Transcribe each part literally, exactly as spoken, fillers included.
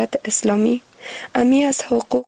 اسلامی امی از حقوق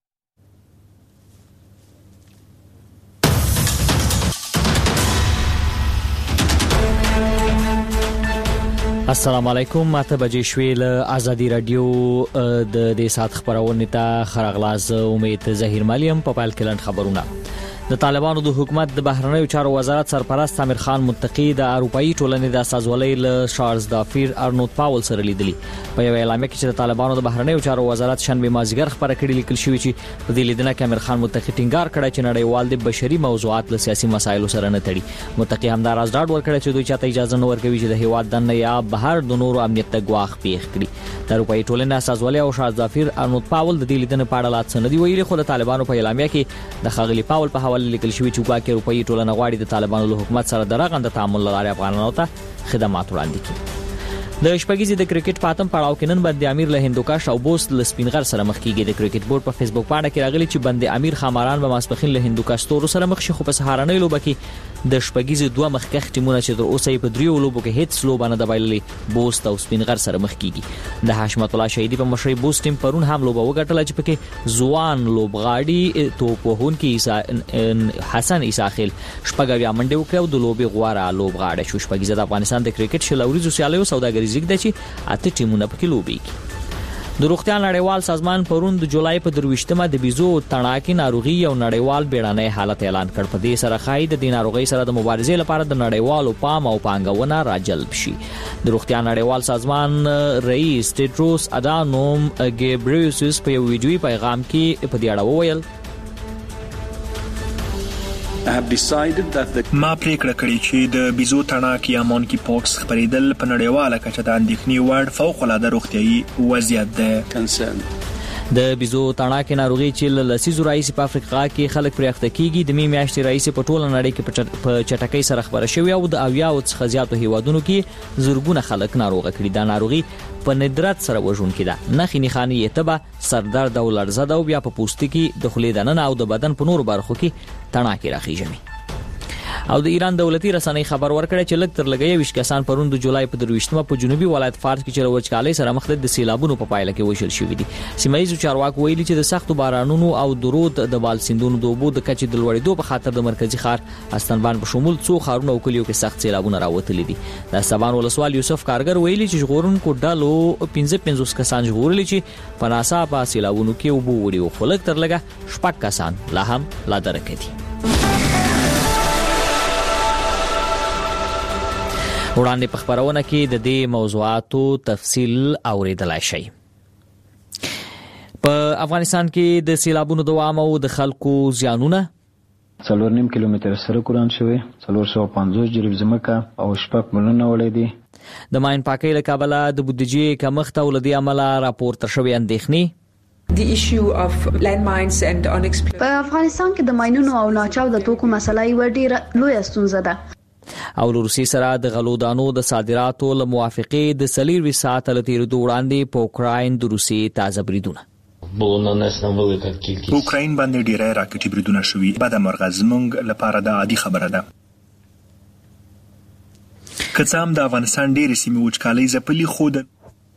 السلام علیکم. ماته بجې شوې له ازادي رادیو د دې سات خبرونه ته خرغلاز امید ظهیر ملیم په پال کلند خبرونه. د طالبانو د حکومت د بهرنیو چارو وزارت سرپرست امیر خان متقی د اروپאי ټولنې د اساسولۍ له شارلز دافیر ارنولد پاول سره لیدلی. په یو اعلامیه کې چې د طالبانو د بهرنیو چارو وزارت شنبه مازیګر خبره کړې لیکل شوې چې په دې لیدنه کې امیر خان متقی ټینګار کړی چې نړیوال د بشري موضوعات له سیاسي مسایلو سره نه تړي. متقی همدار از ډاډ ورکړی چې دوی چاته اجازه نه ورکوي چې د هیواد دننه یا بهر د نورو امنیت ته ګواښ پیښ کړي. د اروپאי ټولنې اساسولۍ او شارلز دافیر ارنولد پاول د دې لیدنې په اړه لا څه نه دی ویلي، خو د طالبانو په اعلامیه کې د خاغلی پاول په حواله لیکل شوی چې کې اروپאי ټولنه غواړي د طالبانو له حکومت سره د رغنده تعامل لپاره افغانانو ته خدمات وړاندې کړي. د شپږیزې د کرکټ پاتم پړاو کې نن بند امیر له هندوکش او بوست له سپینغر سره مخ کیږي. د کرکټ بورډ په فیسبوک باندې کې راغلي چې بند امیر خاماران به ماسپخین له هندوکش تور سره مخ شي، خو په سهارنۍ لوبه کې د شپږیزې دوه مخکخ ټیمونه چې تر اوسه په دریو لوبو کې هیڅ لوبه نه د بایللې بوست او سپینغر سره مخ کیږي. د حشمت الله شهیدی په مشرۍ بوست ټیم پرون هم لوبه وګټله چې پکې ځوان لوبغاړي توپ وهونکي حسن عیساخیل شپږاویا منډه وکړه او د لوبې غواره لوبغاړی شو. شپږیزه د افغانستان د کرکټ شلوريزو سیالیو سوداګریز لیګ د چې اته ټیمونه پکې لوبېږي. د روغتیا نړیوال سازمان پرون د جولای په درويشتمه د بيزو تڼاکې ناروغي یو نړیوال بیړنی حالت اعلان کړ. په دې سره خای د دې ناروغي سره د مبارزې لپاره د نړیوالو پام او پانګونه راجلب شي. د روغتیا نړیوال سازمان رئیس ټیډروس ادانوم ګیبریوسس په یو ویډیوي پیغام کې په دې اړه وویل: ما پریکړه کړې چې د بيزو تڼاکې یا مونکي پوکس خپرېدل په نړیواله کچه د اندېښنې وړ فوق العاده روغتیايي وضعیت ده. د بيزو تڼاکې ناروغي چې له لسیزو راځي په افریقا کې خلک پرې اخته کیږي د می میاشتې راځي په ټوله نړۍ کې په چټکۍ سره خبره شوې او د اویا او څخه زیاتو هیوادونو کې زورګونه خلک ناروغه کړي. دا ناروغي په ندرت سره وژون کړي. نخې نخاني یتبه سردرد او لړزه ده او بیا په پوستکي د خولې دننه او د بدن په نورو برخو کې تڼاکې راخیږي. او د ایران دولتي رسنۍ خبر ورکړی چې لږ تر لږه ویش کسان پرون د جولای په درويشتمه په جنوبي ولایت فارس کې چې وچکالۍ سره مخ د سیلابونو په پایله کې وشل شوې دي. سیمایي چارواکو ویلي چې د سختو بارانونو او درود د بال سیندونو د اوبو د کچې د لوړېدو په خاطر د مرکزی ښار استنبان په شمول څو ښارونو او کلیو کې سخت سیلابونه راوتلي دي. د سبان ولسوال یوسف کارګر ویلي چې ژغورونکو ډلو پنځه پنځوس کسان ژغورلي چې په ناڅاپه سیلابونو کې اوبو وړي او خلک تر لږه شپږ کسان لا هم لا درکې دي. وړاندې په خبرونه کې د دې موضوعاتو تفصیل اوریدلای شئ. په افغانستان کې د سیلابونو دوام او د خلکو زیانونه څلور نیم کیلومتر سره قران شوی څلور سوه پنځوس جریب ځمکه او شپږ ملیونه وړي دي. د ماین پاکۍ له کبله د بودیجې کمښت او له دې امله راپورته شوې اندېښنې. The issue of landmines and unexploded. په افغانستان کې د ماینونو او ناچاو د توکو مسله یو ډېره لویه ستونزه ده. او روسي سره د غلودانو د صادراتو له موافقې د څلور ساعته له تیرېدو وړاندې په اوکراین د روسي تازه بریدونه په اوکراین باندې ډېری راکټي بریدونه شوي. بده مرغه زموږ لپاره د عادي خبره ده. که څه هم د افغانستان ډېرې سیمې وچکالۍ ځپلي، خو د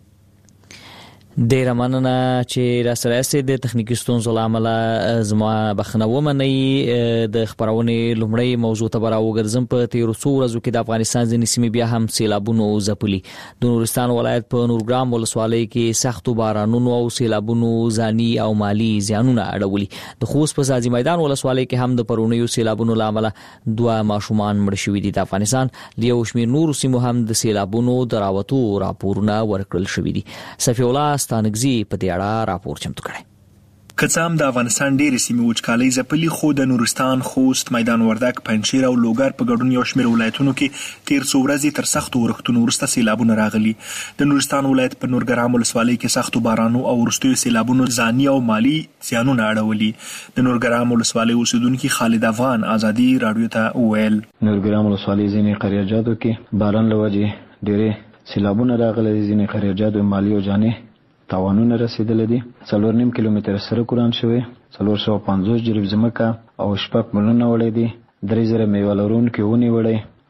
ډیره مننه چې را سره یاستئ. د تخنیکي ستونزو له امله زما بخښنه ومنئ. د خپرونې لومړۍ موضوع ته به راوګرځم. په تېرو څو ورځو کې د افغانستان ځینې سیمې بیا هم سیلابونو ځپلي. د نورستان ولایت په نورګرام ولسوالۍ کې سختو بارانونو او سیلابونو ځاني او مالي زیانونه اړولي. د خوست په ځاځي میدان ولسوالۍ کې هم د پرونیو سیلابونو له امله دوه ماشومان مړه شوي دي. د افغانستان د یو شمېر نورو سیمو هم د سیلابونو د راوتو راپورونه ورکړل شوي دي. صفي الله ستانګزي په دې اړه راپور چمتو کړی. که څه هم د افغانستان ډېرې سیمې وچکالۍ ځپلي، خو د نورستان، خوست، میدان وردګ، پنجشیر او لوګر په ګډون یو شمېر ولایتونو کې تېر څو ورځې تر سختو اورښتونو وروسته سیلابونه راغلي. د نورستان ولایت په نورګرام ولسوالۍ کې سختو بارانو او وروستیو سیلابونو ځاني او مالي زیانونه اړولي. د نورګرام ولسوالۍ اوسیدونکي خالد افغان ازادي راډیو ته وویل: نورګرام ولسوالۍ ځینې قریاجاتو کې باران له وجې ډېرې سیلابونه راغلي. ځینې قریاجاتو مالي او جاني تاوانونه رسیدلې دي. څلور نیم کیلومتر سره قران شوی څلور سوه پنځوس جریب ځمکه او شپږ ملیونه وړي دي. درې زره میوه لرونکي ونې وړي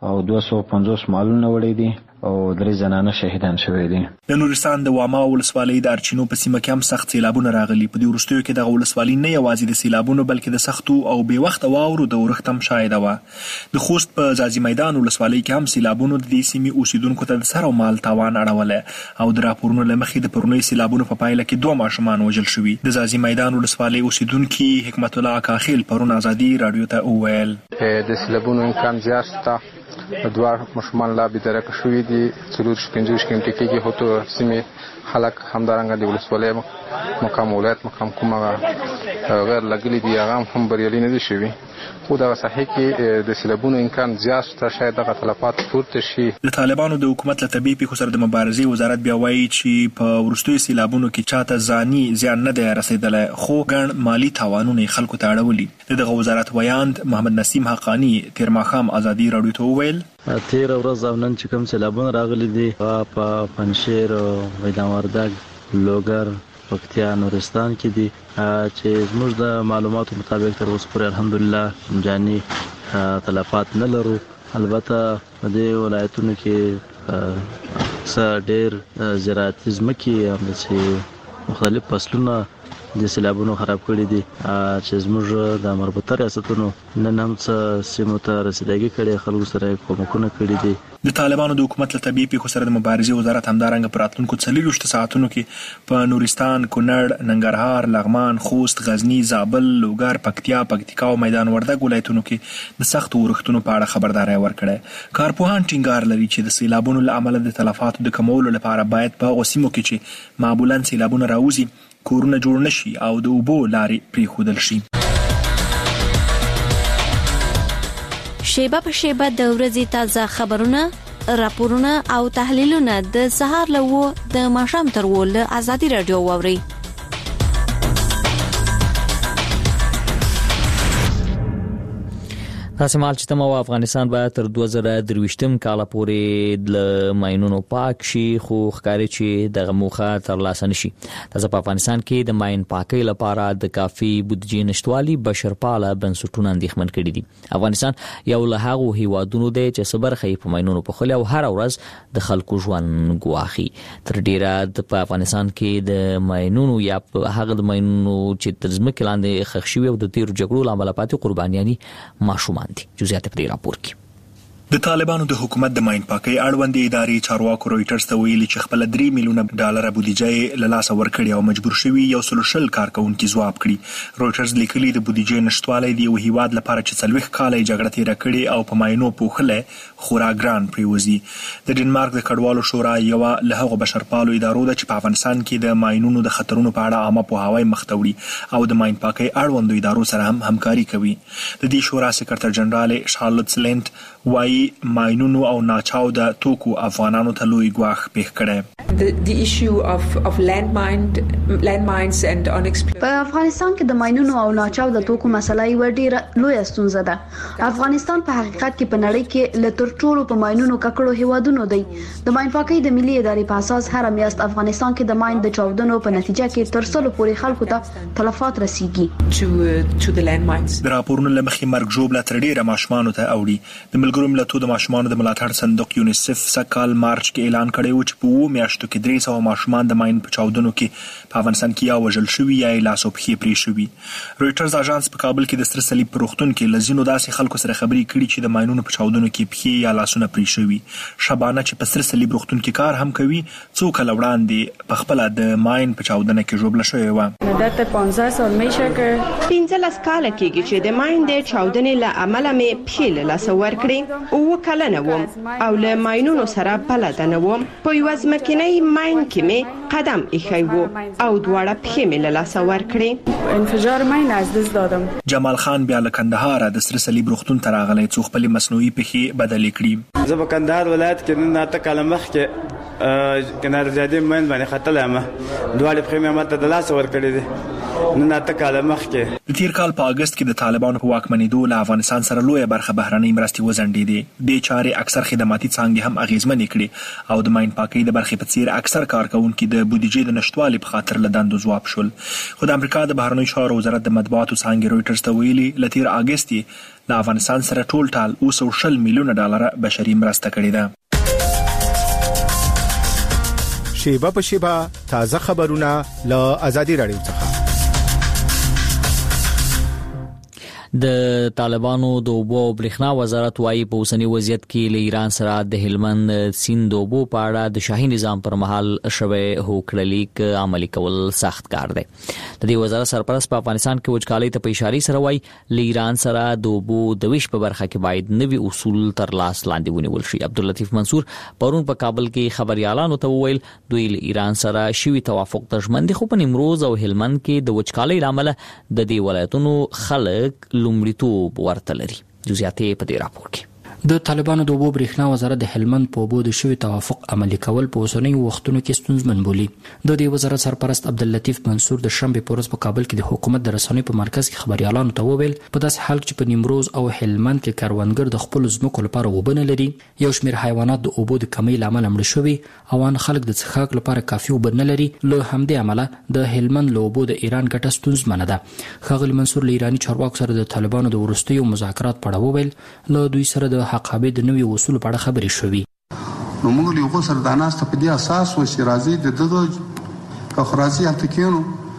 او دوه سوه پنځوس مالونه وړي دي او درې زنانه شهیدان شوي دي. د نورستان د واما ولسوالۍ د ارچینو په سیمه کې هم سخت سیلابونه راغلي. په دې وروستیو کې دغه ولسوالۍ نه یوازې د سیلابونو بلکې د سختو او بې وخته واورو د اورښت هم شاهده وه. د خوست په ځاځي میدان ولسوالۍ کې هم سیلابونو د دې سیمې اوسیدونکو ته د سر او مال تاوان اړولی او د راپورونو له مخې د پرونیو سیلابونو په پایله کې دوه ماشومان وژل شوي. د ځاځي میدان ولسوالۍ اوسیدونکي حکمت الله کاخیل پرون ازادي راډیو ته وویل د سیلابونو امکان زیات شته. دوه ماشومان لا بېدرکه شوي دي. څلور پنځه ویشت غنټې کېږي هوتو سیمې خلک همدارنګه د ولسوالۍ مقام ولایت مقام کومه غیر لګلي دي هغه هم بریالي نه دي شوي. خو دغه ساحې کې د سیلابونو امکان زیات شته. شاید دغه تلفات پورته شي. د طالبانو د حکومت له طبیعي پیښو سره د مبارزې وزارت بیا وایي چې په وروستیو سیلابونو کې چاته ځاني زیان نه دی رسېدلی خو ګڼ مالي تاوانونه یې خلکو ته اړولي. د دغه وزارت ویاند محمد نسیم حقانی تېر ماښام ازادي راډیو ته وویل تېره ورځ او نن چې کوم سیلابونه راغلي دي په پنجشیر او میدان وردګ لوګر پکتیا نورستان کې دي چې زموږ د معلوماتو مطابق تر اوسه پورې الحمدلله جاني تلفات نه لرو. البته په دې ولایتونو کې څه ډېر زراعتي ځمکې همداسې مختلف فصلونه د سیلابونو خراب کړي دي چې زموږ د مربوطه ریاستونو نن هم څه سیمو ته رسیدګي کړې خلکو سره کومکونه کړي دي. د طالبانو د حکومت له طبیعي پیښو سره د مبارزې وزارت همدارنګه په راتلونکو څلوېښتو ساعتونو کې په نورستان، کونړ، ننګرهار، لغمان، خوست، غزني، زابل، لوګر، پکتیا، پکتیکا او میدان وردګ ولایتونو کې د سختو اورښتونو په اړه خبرداری ورکړی. کارپوهان ټینګار لري چې د سیلابونو له امله د تلفاتو د کمولو لپاره باید په هغو سیمو کې چې معمولا سیلابونه راوځي کورونه جوړ نشي او د اوبو لارې پرېښودل شي. شیبه په شیبه د ورځې تازه خبرونه، راپورونه او تحلیلونه د سهار له وو د ماښام تر وو له ازادي راډیو واورئ. تاسې مال چې تمه افغانستان باید تر دوه زره درویشتم کاله پورې له ماینونو پاک شي خو ښکاري چې دغه موخه ترلاسه نشي. تازه په افغانستان کې د ماین پاکۍ لپاره د کافي بودیجې نشتوالي بشرپاله بنسټونه اندېښمن کړي دي. افغانستان یو له هغو هیوادونو دی چې څه برخه یې په ماینونو پوښلي او هره ورځ د خلکو ژوند ګواښي. تر ډیره په افغانستان کې د ماینونو یا هغه د ماینونو چې تر ځمکې لاندې ښخ شوي او د تیرو جګړو له امله پاتې قربانیانې ماشومان دي. جزئیات په دې راپور کې. د طالبانو د حکومت د ماین پاکۍ اړوندې ادارې چارواکو رویټرز ته ویلي چې خپل درې میلیونه ډالر بودیجه یې له لاسه ورکړې او مجبور شوي یو سل شل کارکونکي ځواب کړي. رویټرز لیکلي د بودیجې نشتوالی د یو هیواد لپاره چې څلوېښت کاله یې جګړه تېره کړې او په ماینو پوښلی خورا ګران پرېوځي. د ډنمارک د کډوالو شورا یوه له هغو بشرپالو ادارو ده چې په افغانستان کې د ماینونو د خطرونو په اړه عامه پوهاوی مخ ته وړي او د ماین پاکۍ اړوندو ادارو سره هم همکاري کوي. د دې شورا سکرټر جنرال شارلوټ سلینټ وایي ماینونو او ناچاوده توکو افغانانو ته لوی ګواښ پېښ کړی. The, the issue of, of landmine, landmines and unexploded. په افغانستان کې د ماینونو او ناچاوده توکو مسله یو ډیره لویه ستونزه ده. افغانستان په حقیقت کې په نړۍ کې له تر ټولو په ماینونو ککړو هیوادونو دی. د ماین پاکۍ د ملي ادارې په اساس هر میاشت افغانستان کې د ماین د چاودنو په نتیجه کې تر سلو پورې خلکو ته تلفات رسیږي. To, uh, to the landmines. د راپورونو له مخې مرګ ژوبله تر ډیره ماشومانو ته اوړي. د ملګرو ملتونو د ماشومانو د ملاتړ صندوق یونیسف سکهال مارچ کې اعلان کړی و چې په اووه میاشتو کې درې سوه ماشومان د ماین په چاودنو کې په افغانستان کې یا وژل شوي یا یې لاس او پښې پرې شوي. رویټرز اژانس په کابل کې د سره صلیب په روغتون کې له ځینو داسې خلکو سره خبرې کړي چې د ماینونو په چاودنو کې پښې یا لاسونه پرې شوي. شبانه چې په سره صلیب روغتون کې کار هم کوي څو کاله وړاندې په خپله د ماین په چاودنه کې ژوبله شوې وه. مدت پانزده سال میشه که پنځلس کاله کېږي چې د ماین د چاودنې له امله مې پښې له لاسه ورکړې. اووه کلنه وم او له ماینونو سره بلده نه وم. په یوه ځمکنۍ ماین کې مې قدم ایښی و او دواړه پښې مې له لاسه ورکړې. انفجار ماین از دست دادم. جمال خان بیا له کندهاره د سره صلیب روغتون ته راغلی څو خپلې مصنوعي پښې بدلې کړي. زه په کندهار ولایت کې نن اته کاله مخکې کنار زیادې ماین باندې ختلی یم. دواړې پښې مې ماته د لاسه ورکړې دي نن اته کاله مخکې. د تیر کال په اگست کې د طالبانو په واکمنېدو له افغانستان سره لویه برخه بهرنۍ مرستې وځنډېدې. دې چارې اکثر خدماتي څانګې هم اغېزمنې کړې او د ماین پاکۍ د برخې په څیر اکثر کارکونکي د بودیجې د نشتوالي په خاطر له دندو ځواب شول. خو د امریکا د بهرنیو چارو وزارت د مطبوعاتو څانګې رویټرز ته ویلي له تیر اگست یې له افغانستان سره ټول ټال اوه سوه شل میلیونه ډالره بشري مرسته کړې ده. شیبه په شیبه تازه خبرونه له آزادي رادیو څخه. د طالبانو د اوبو او برېښنا وزارت وايي په اوسنی وضعیت کې له ایران سره د هلمند سیند د اوبو په اړه د شاهي نظام پر مهال شوی هوکړلیک عملي کول سخت کار دی. د دې وزارت سرپرست په افغانستان کې وچکالۍ ته په اشاره سره وايي له ایران سره د اوبو د ویش په برخه کې باید نوي اصول تر لاس لاندې ونیول شي. عبداللطیف منصور پرون په کابل کې خبريالانو ته وویل دوی له ایران سره شوی توافق ته ژمن دي، خو په نیمروز او هلمند کې د وچکالۍ لامل د دې ولایتونو خلک لومړیتوب ورته لري. جزئیات په دې راپور کې. د طالبانو د اوبو برېښنا وزارت د هلمند په اوبو د شوی توافق عملي کول په اوسنیو وختونو کې ستونزمن بولي. د دې وزارت سرپرست عبداللطیف منصور د شنبې په ورځ په کابل کې د حکومت د رسنیو په مرکز کې خبريالانو ته وویل په داسې حال کې په نیمروز او هلمند کې کروندګر د خپل ځمکو لپاره اوبه نه لري، یو شمېر حیوانات د اوبو د کمی لامل مړه شوي او ان خلک د څښاک لپاره کافي اوبه نه لري. له همدې امله د هلمند له اوبو د ایران ګټه ستونزمنه ده. ښاغلي منصور له ایراني چارواکو سره د طالبانو د وروستیو مذاکرات په اړه وویل له دوی سره د حقابې د نوي اصول په اړه خبرې شوې. نو موږ له غوسر د ناسته په دې اساس و چې راځي د دغه کخرازي هتکینو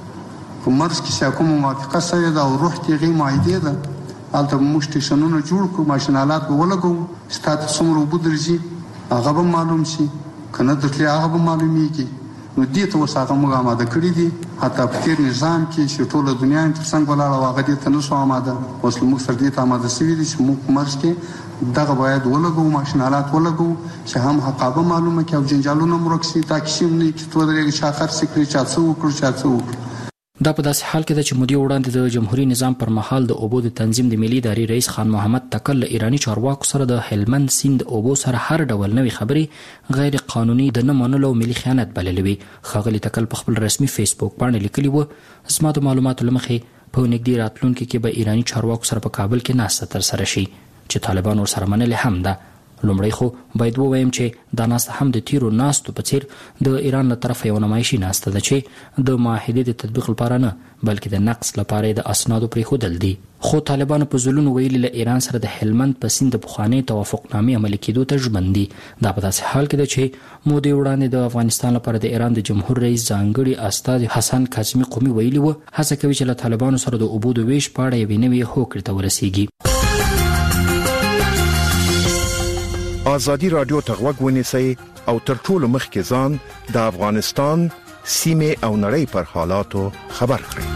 کومرس کې شاکوم موافقه سوی دا او روح تیغي مایده ده البته موږ ټیشنونه جوړ کو ماشینالات به ولګو ستاسو څومره وبو درځي هغه به معلوم شي کنه دتلی هغه به معلومیږي. نو دې ته وساغه موږ آماده کړی دي حتی په تیر نظام کې چې ټوله دنیا تر څنګه ولاړه واغ دې ته نشو آماده اوس موږ سره دې ته آماده شوی دي چې موږ کومرس کې دغه باید ولګو ماشینالات ولګو چې هم حقابه معلومه کې او جنجالونه مرکسي تاکي شیم نه چې تو درې شاخر سکري چا څو وکړو چا څو وکړو. دا په داسې حال کې ده چې مودې وړاندې د جمهوریت نظام پر مهال د اوبو د تنظیم د ملي ادارې رئیس خان محمد تکل له ایرانی چارواکو سره د هلمند سیند اوبو سره هر ډول نوې خبرې غیر قانوني د نه منلو ملي خیانت بللې وي. ښاغلي تکل په خپل رسمي فیسبوک باندې لیکلي و زما د معلوماتو له مخې په نږدې راتلونکي کې به ایرانی چارواکو سره په کابل کې ناسته ترسره شي چې طالبان ورسره منلې هم ده. لومړی خو باید ووایم چې دا ناسته هم د تیرو ناستو په څیر د ایران له طرفه یو نمایشي ناسته ده چې د معاهدې د تطبیق لپاره نه بلکې د نقص لپاره د اسنادو پرېښودل دي. خو طالبانو په ځلونو ویلي له ایران سره د هلمند په سیند د پخوانۍ توافقنامې عملي کېدو ته ژمن دي. دا په داسې حال کې ده چې مودې وړاندې د افغانستان لپاره د ایران د جمهور رئیس ځانګړي استازي حسن کاظمي قومي ویلي و هڅه کوي چې له طالبانو سره د اوبو د ویش په اړه یوې نوې هوکړې ته ورسیږي. آزادي رادیو ته غوږ ونیسئ او تر ټولو مخکې ځان د افغانستان سیمې او نړۍ پر حالاتو خبر کړئ.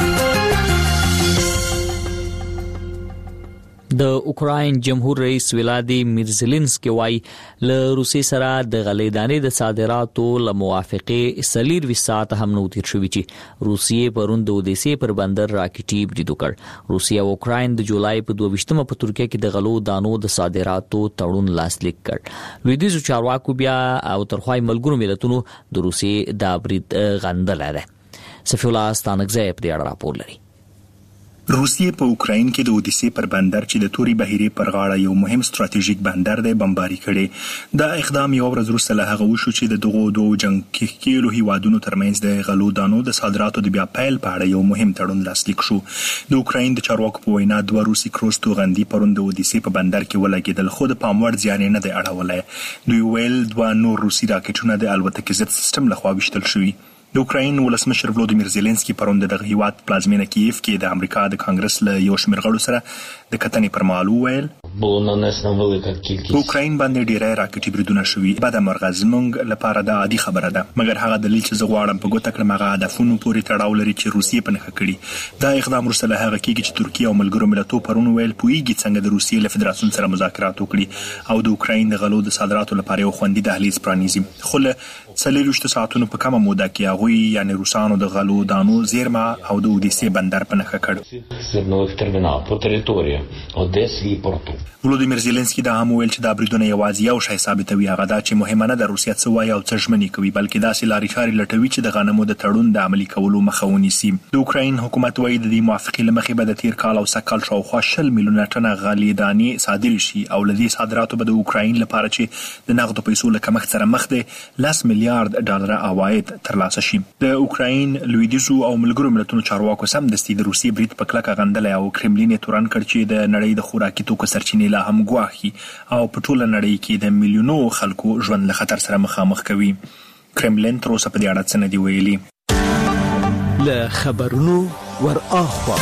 د اوکراین جمهور رئیس ولادیمیر زيلنسکي وايي له روسي سره د غلې دانې د صادراتو له موافقه سلیر وسات هم نو تیر شوې چې روسیې پرون د اودیسې پر بندر راکټي بریدو کړ. روسیا او اوکراین د جولای په دوه په ترکیه کې د غلو دانو د صادراتو تړون لاسلیک کړ. لویدیځو چارواکو بیا او ترخوای ملګرو ملتونو د روسي د برید غندل ده. صفی الله ستانکزی په دې اړه راپور لري. روسیې په اوکراین کې د اودیسې پر بندر چې د توري بهیرې پر غاړه یو مهم ستراتیژیک بندر دی بمباري کړي. دا اقدام یو ورځ وروسته له هغه وشو چې د دغو دوه جنگ کېلو هیوادونو ترمنځ د غلو دانو د صادراتو د بیا پیل په اړه یو مهم تړون لاسلیک شو. د اوکراین د چارواکو په وینا دوه روسي کروز توغندي پرون د اودیسې په بندر کې ولګېدل خو د پام وړ زیان نه دی اړولی. دوی ویل دوه نور روسي راکټونه د الوتکې ضد سیستم لخوا ویشتل شوي. د اوکراین ولسمشر ولودیمیر زيلنسکي پرون د دغه هیواد پلازمینه کیف کې د امریکا د کانګرس له یو شمېر غړو سره د کتنې پر مهال وویل په اوکراین باندې ډیری راکټي بریدونه شوي. بده مرغه زموږ لپاره دا عادي خبره ده مګر هغه دلیل چې زه غواړم په ګوته کړم هغه هدفونو پورې تړاو لري چې روسیې په نښه کړي. دا اقدام وروسته له هغه کېږي چې ترکیه او ملګرو ملتونو پرون ویل پوهیږي څنګه د روسیې له فدراسیون سره مذاکرات وکړي او د اوکراین د غلو د صادراتو لپاره یو خوندي دهلیز پرانیزي. خو له څلوېښتو ساعتونو په کمه موده کې هغوی یعنې روسانو د غلو دانو زیرمه او د اودیسې بندر په نښه کړ. ولودیمیر زيلنسکي دا هم ویل چې دا بریدونه یوازې یو شی ثابتوي، هغه دا چې مهمه نه ده روسیه څه وایي او څه ژمنې کوي، بلکې داسې لارې چارې لټوي چې د غنمو د تړون د عملي کولو مخه ونیسي. د اوکراین حکومت وایي د دې موافقې له مخې به د تیر کال او سږ کال شاوخوا شل میلیونه ټنه غلې دانې صادرې شي او له دې صادراتو به د اوکراین لپاره چې د نغدو پیسو له کمښت سره مخ دی لس میلیارډ ډالر عواید ترلاسه شي. د اوکراین لویدیځو او ملګرو ملتونو چارواکو سمدستي د روسیې برید په کلکه غندلی او کرملین یې تورن کړ چې د نړۍ د خوراکي توکو سرچینې لا هم ګواښي او په ټوله نړۍ کې د میلیونو خلکو ژوند له خطر سره مخامخ کوي. کرملین تر اوسه په دې اړه څه نه دي ویلي. له خبرونو ور اخوا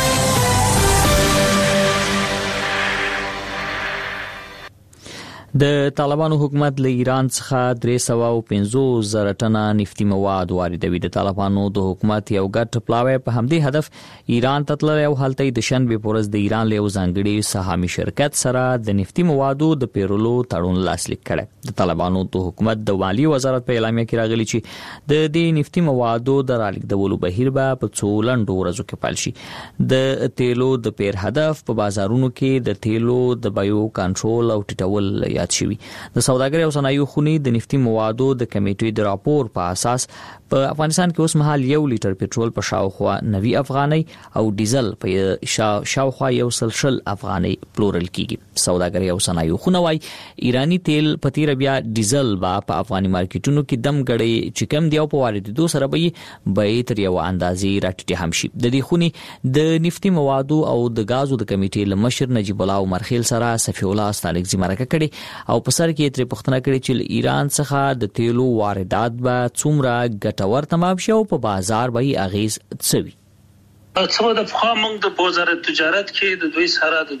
د طالبانو حکومت له ایران څخه درې سوه او پنځوس زره ټنه نفتي مواد واردوي. د طالبانو د حکومت یو ګډ پلاوی په همدې هدف ایران ته تللی او هلته د شنبې په ورځ د ایران له یو ځانګړي سهامي شرکت سره د نفتي موادو د پیرلو تړون لاسلیک کړی. د طالبانو د حکومت د مالی وزارت په اعلامیه کې راغلی چې د دې نفتي موادو د رالیږدولو بهیر به په څو لنډو ورځو کې پیل شي. د تیلو د پیر هدف په بازارونو کې د تیلو د بیو کنټرول او ټیټول شوی. د سوداګرۍ او صنایعو خونې د نفتي موادو د کمیټې د راپور په اساس په افغانستان کې اوس مهال یو لیټر پټرول په شاوخوا نوي افغانۍ او ډیزل په شاوخوا یو سل شل افغانۍ پلورل کیږي. سوداګرۍ او صنایعو خونه وايي ایرانی تیل په تیر بیا ډیزل با په افغاني مارکیټونو کې دم غړي چې کم دی او په واردېدو سره به به تر یو اندازې راټیټ هم شي. د دې خونې د نفتي موادو او د غازو د کمیټې لمشر نجیب الله عمرخیل سره صفی الله استانکزی مرکه کړي او په سر کې ترې پوښتنه کړې چې ایران څخه د تیلو واردات به څومره ګټور تمام شي او په بازار به یې اغیز څه وي. څه د پخوا موږ د وزارت تجارت کې د دوی سره د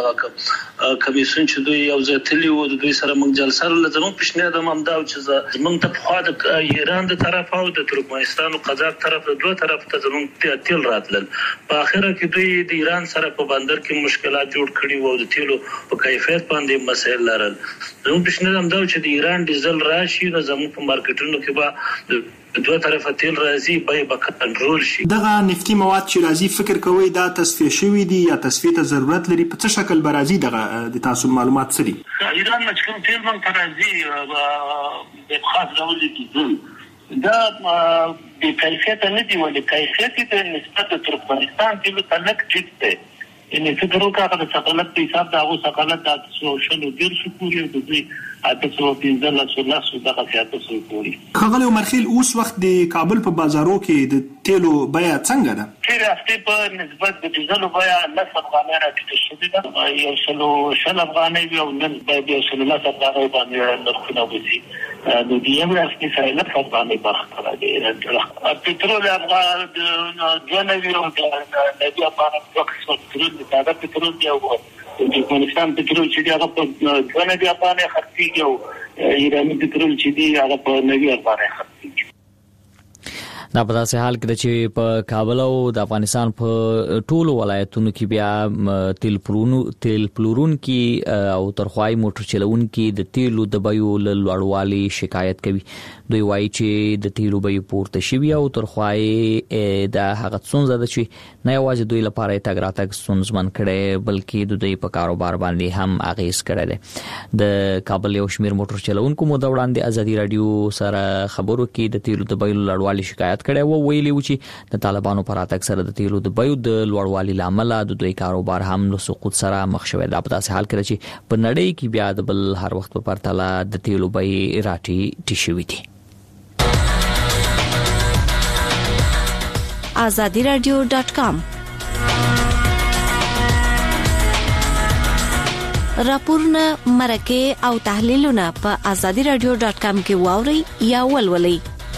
دوی کمیسیون چې دوی یو ځای تللی و د دوی سره موږ جلسه لرله. زموږ پیشنهاد هم همدا و چې موږ ته پخوا د ایران د طرف او د ترکمنستان او قزاق طرف د دوه طرف ته زموږ تیل راتلل. په اخره کې دوی د ایران سره په بندر کې مشکلات جوړ کړي وو او د تیلو په کیفیت باندې مسایل لرل. زموږ پیشنهاد همدا و چې د ایران ډیزل راشي نو زموږ په مارکیټونو کې به دوه طرفه تیل راځي به به کنټرول شي. دغه نفتي مواد چې راځي فکر کوي دا تصفیه شوی دي یا تصفیه ته ضرورت لري، په څه شکل به راځي؟ دغه د تاسو معلومات څه دي؟ ایران نه کوم تیل موږ ته راځي د خاص ډول دي دا د کیفیت نه دی ولې کیفیت د نسبت ترکمنستان تیل ته نه ټیټ دی. ان فکر وکړه د سقالت په حساب دا او سقالت د تاسو شنو ډیر شو پورې د دې تاسو په ځل له لاس دغه سیاست سره پوري. خغل عمرخیل اوس وخت د کابل په بازارو کې د تیلو بیه څنګه ده؟ تیر هفته په نسبت د ډیزلو بیه لس افغانۍ راټیټه شوې ده. یو سلو شل افغانۍ او نن به یو سلو لس افغانۍ باندې نرخونه وځي. د دې هم راځي سره لس افغانۍ برخه راځي. پټرول افغان د نوي او د نوي افغان پټرول دا د پټرول دی او د افغانستان پټرول چې دی هغه په دوه نوي افغانۍ خرڅېږي او ایراني پټرول چې دی هغه په نوي افغانۍ خرڅېږي. دا په داسې حال کې چې په کابل او د افغانستان په ټولو ولایتونو کې بیا تیل پلورونو تیل پلورونکي او ترخوای موټر چلوونکي د تیلو د بیو له لوړوالي شکایت کوي. دوی وایي چې د تیلو بیې پورته شوي او ترخوای د هغه ستونزه ده چې نه یوازې دوی لپاره یې تګ راتګ ستونزمن کړی بلکې د دوی په کاروبار باندې هم اغیز کړی دی. د کابل یو شمېر موټر چلوونکو مو د وړاندې ازادي راډیو سره خبرو کې د تیلو د بیو لوړوالي شکایت کړی و. ویلي و چې د طالبانو پر راتګ سره د تیلو د بیو د لوړوالي لامل د دوی کاروبار هم له سقوط سره مخ شوی. دا په داسې حال کې چې په نړۍ کې بیا د بل هر وخت په پرتله د تیلو بیې راټیټې شوې دي. azadi radio dot com راپورونه مرکه او تحلیلونه په azadi radio dot com کې واوري یا ولولئ.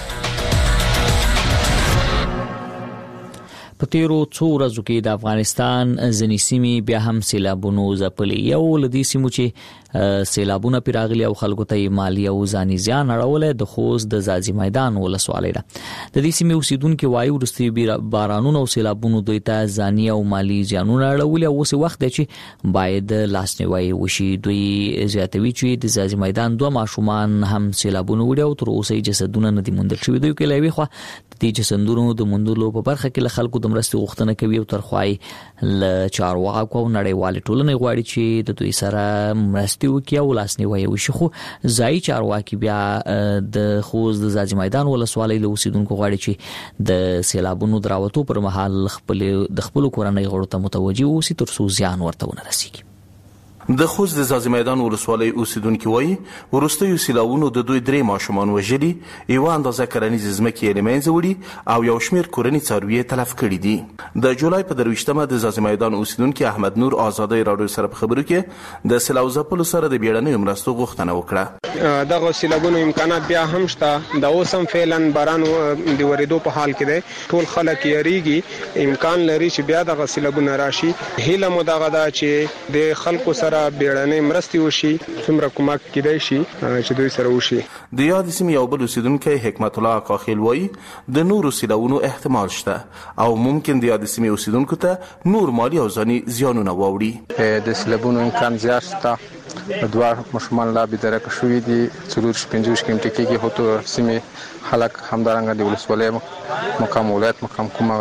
په تیرو څو ورځو کې د افغانستان ځینې سیمې بیا هم سیلابونو ځپلي. یو له دې سیمو چې سیلابونه پرې راغلي او خلکو ته یې مالي او ځاني زیان اړولی د خوست د ځاځي میدان ولسوالۍ ده. د دې سیمې اوسیدونکي وایي وروستي بارانونو او سیلابونو دوی ته ځاني او مالي زیانونه اړولي او اوس وخت دی چې باید لاسنیوی وشي. دوی زیاتوي چې د ځاځي میدان دوه ماشومان هم سیلابونه وړي او تر اوسه یې جسدونه نه دي موندل شوي. دوی کې له یوې خوا د جسندونو د موندلو په برخه کې له خلکو د مرستې غوښتنه کوي او ترخوای ل چارواکو او نړیوال ټولنې غواړي چې د دوی سره مرستې وکړي او لاسنیوي وشي. خو ځای چارواکي بیا د خوست د ځاځي میدان ولسوالۍ له اوسیدونکو غواړي چې د سیلابونو دراوتو پر مهال خپل د خپل کورنۍ غړو ته متوجي اوسي تر څو زیان ورته ونه رسیږي. د خوست د ځاځي میدان ولسوالۍ اوسیدونکو وایي وروستیو سیلاوونو د دوی درې ماشومان وژلي، یوه اندازه کرنیزې ځمکې یې له منځه وړي او یو شمېر کورني څاروي یې تلف کړي دي. د جولای په درویشتمه د ځاځي میدان اوسیدونکي احمد نور آزادۍ راډیو سره په خبرو کې د سیلاو ځپلو سره د بیړنیو مرستو غوښتنه وکړه. دغه سیلابونو امکانات بیا هم شته، د اوس هم فعلا باران د ورېدو په حال کې دی. ټول خلک یریږي، امکان لري چې بیا دغه سیلابونه راشي. هیله مو دغه ده چې د خلکو سره بیړنۍ مرستې وشي، څومره کومک کېدای شي چې دوی سره وشي. د یادې سیمې یو بل اوسیدونکی حکمت الله کاخیل وایي د نورو سیلاونو احتمال شته او ممکن د یادې سیمې اوسیدونکو ته نور مالی او ځاني زیانونه واوړي. د سیلابونو امکان زیات شته. دوه ماشومان لا بېدرکه شوي دي، څلور پنځه کېم ټکېږي. هوتو سیمې خلک همدارنګه د ولسوالۍ مقام ولایت مقام کومه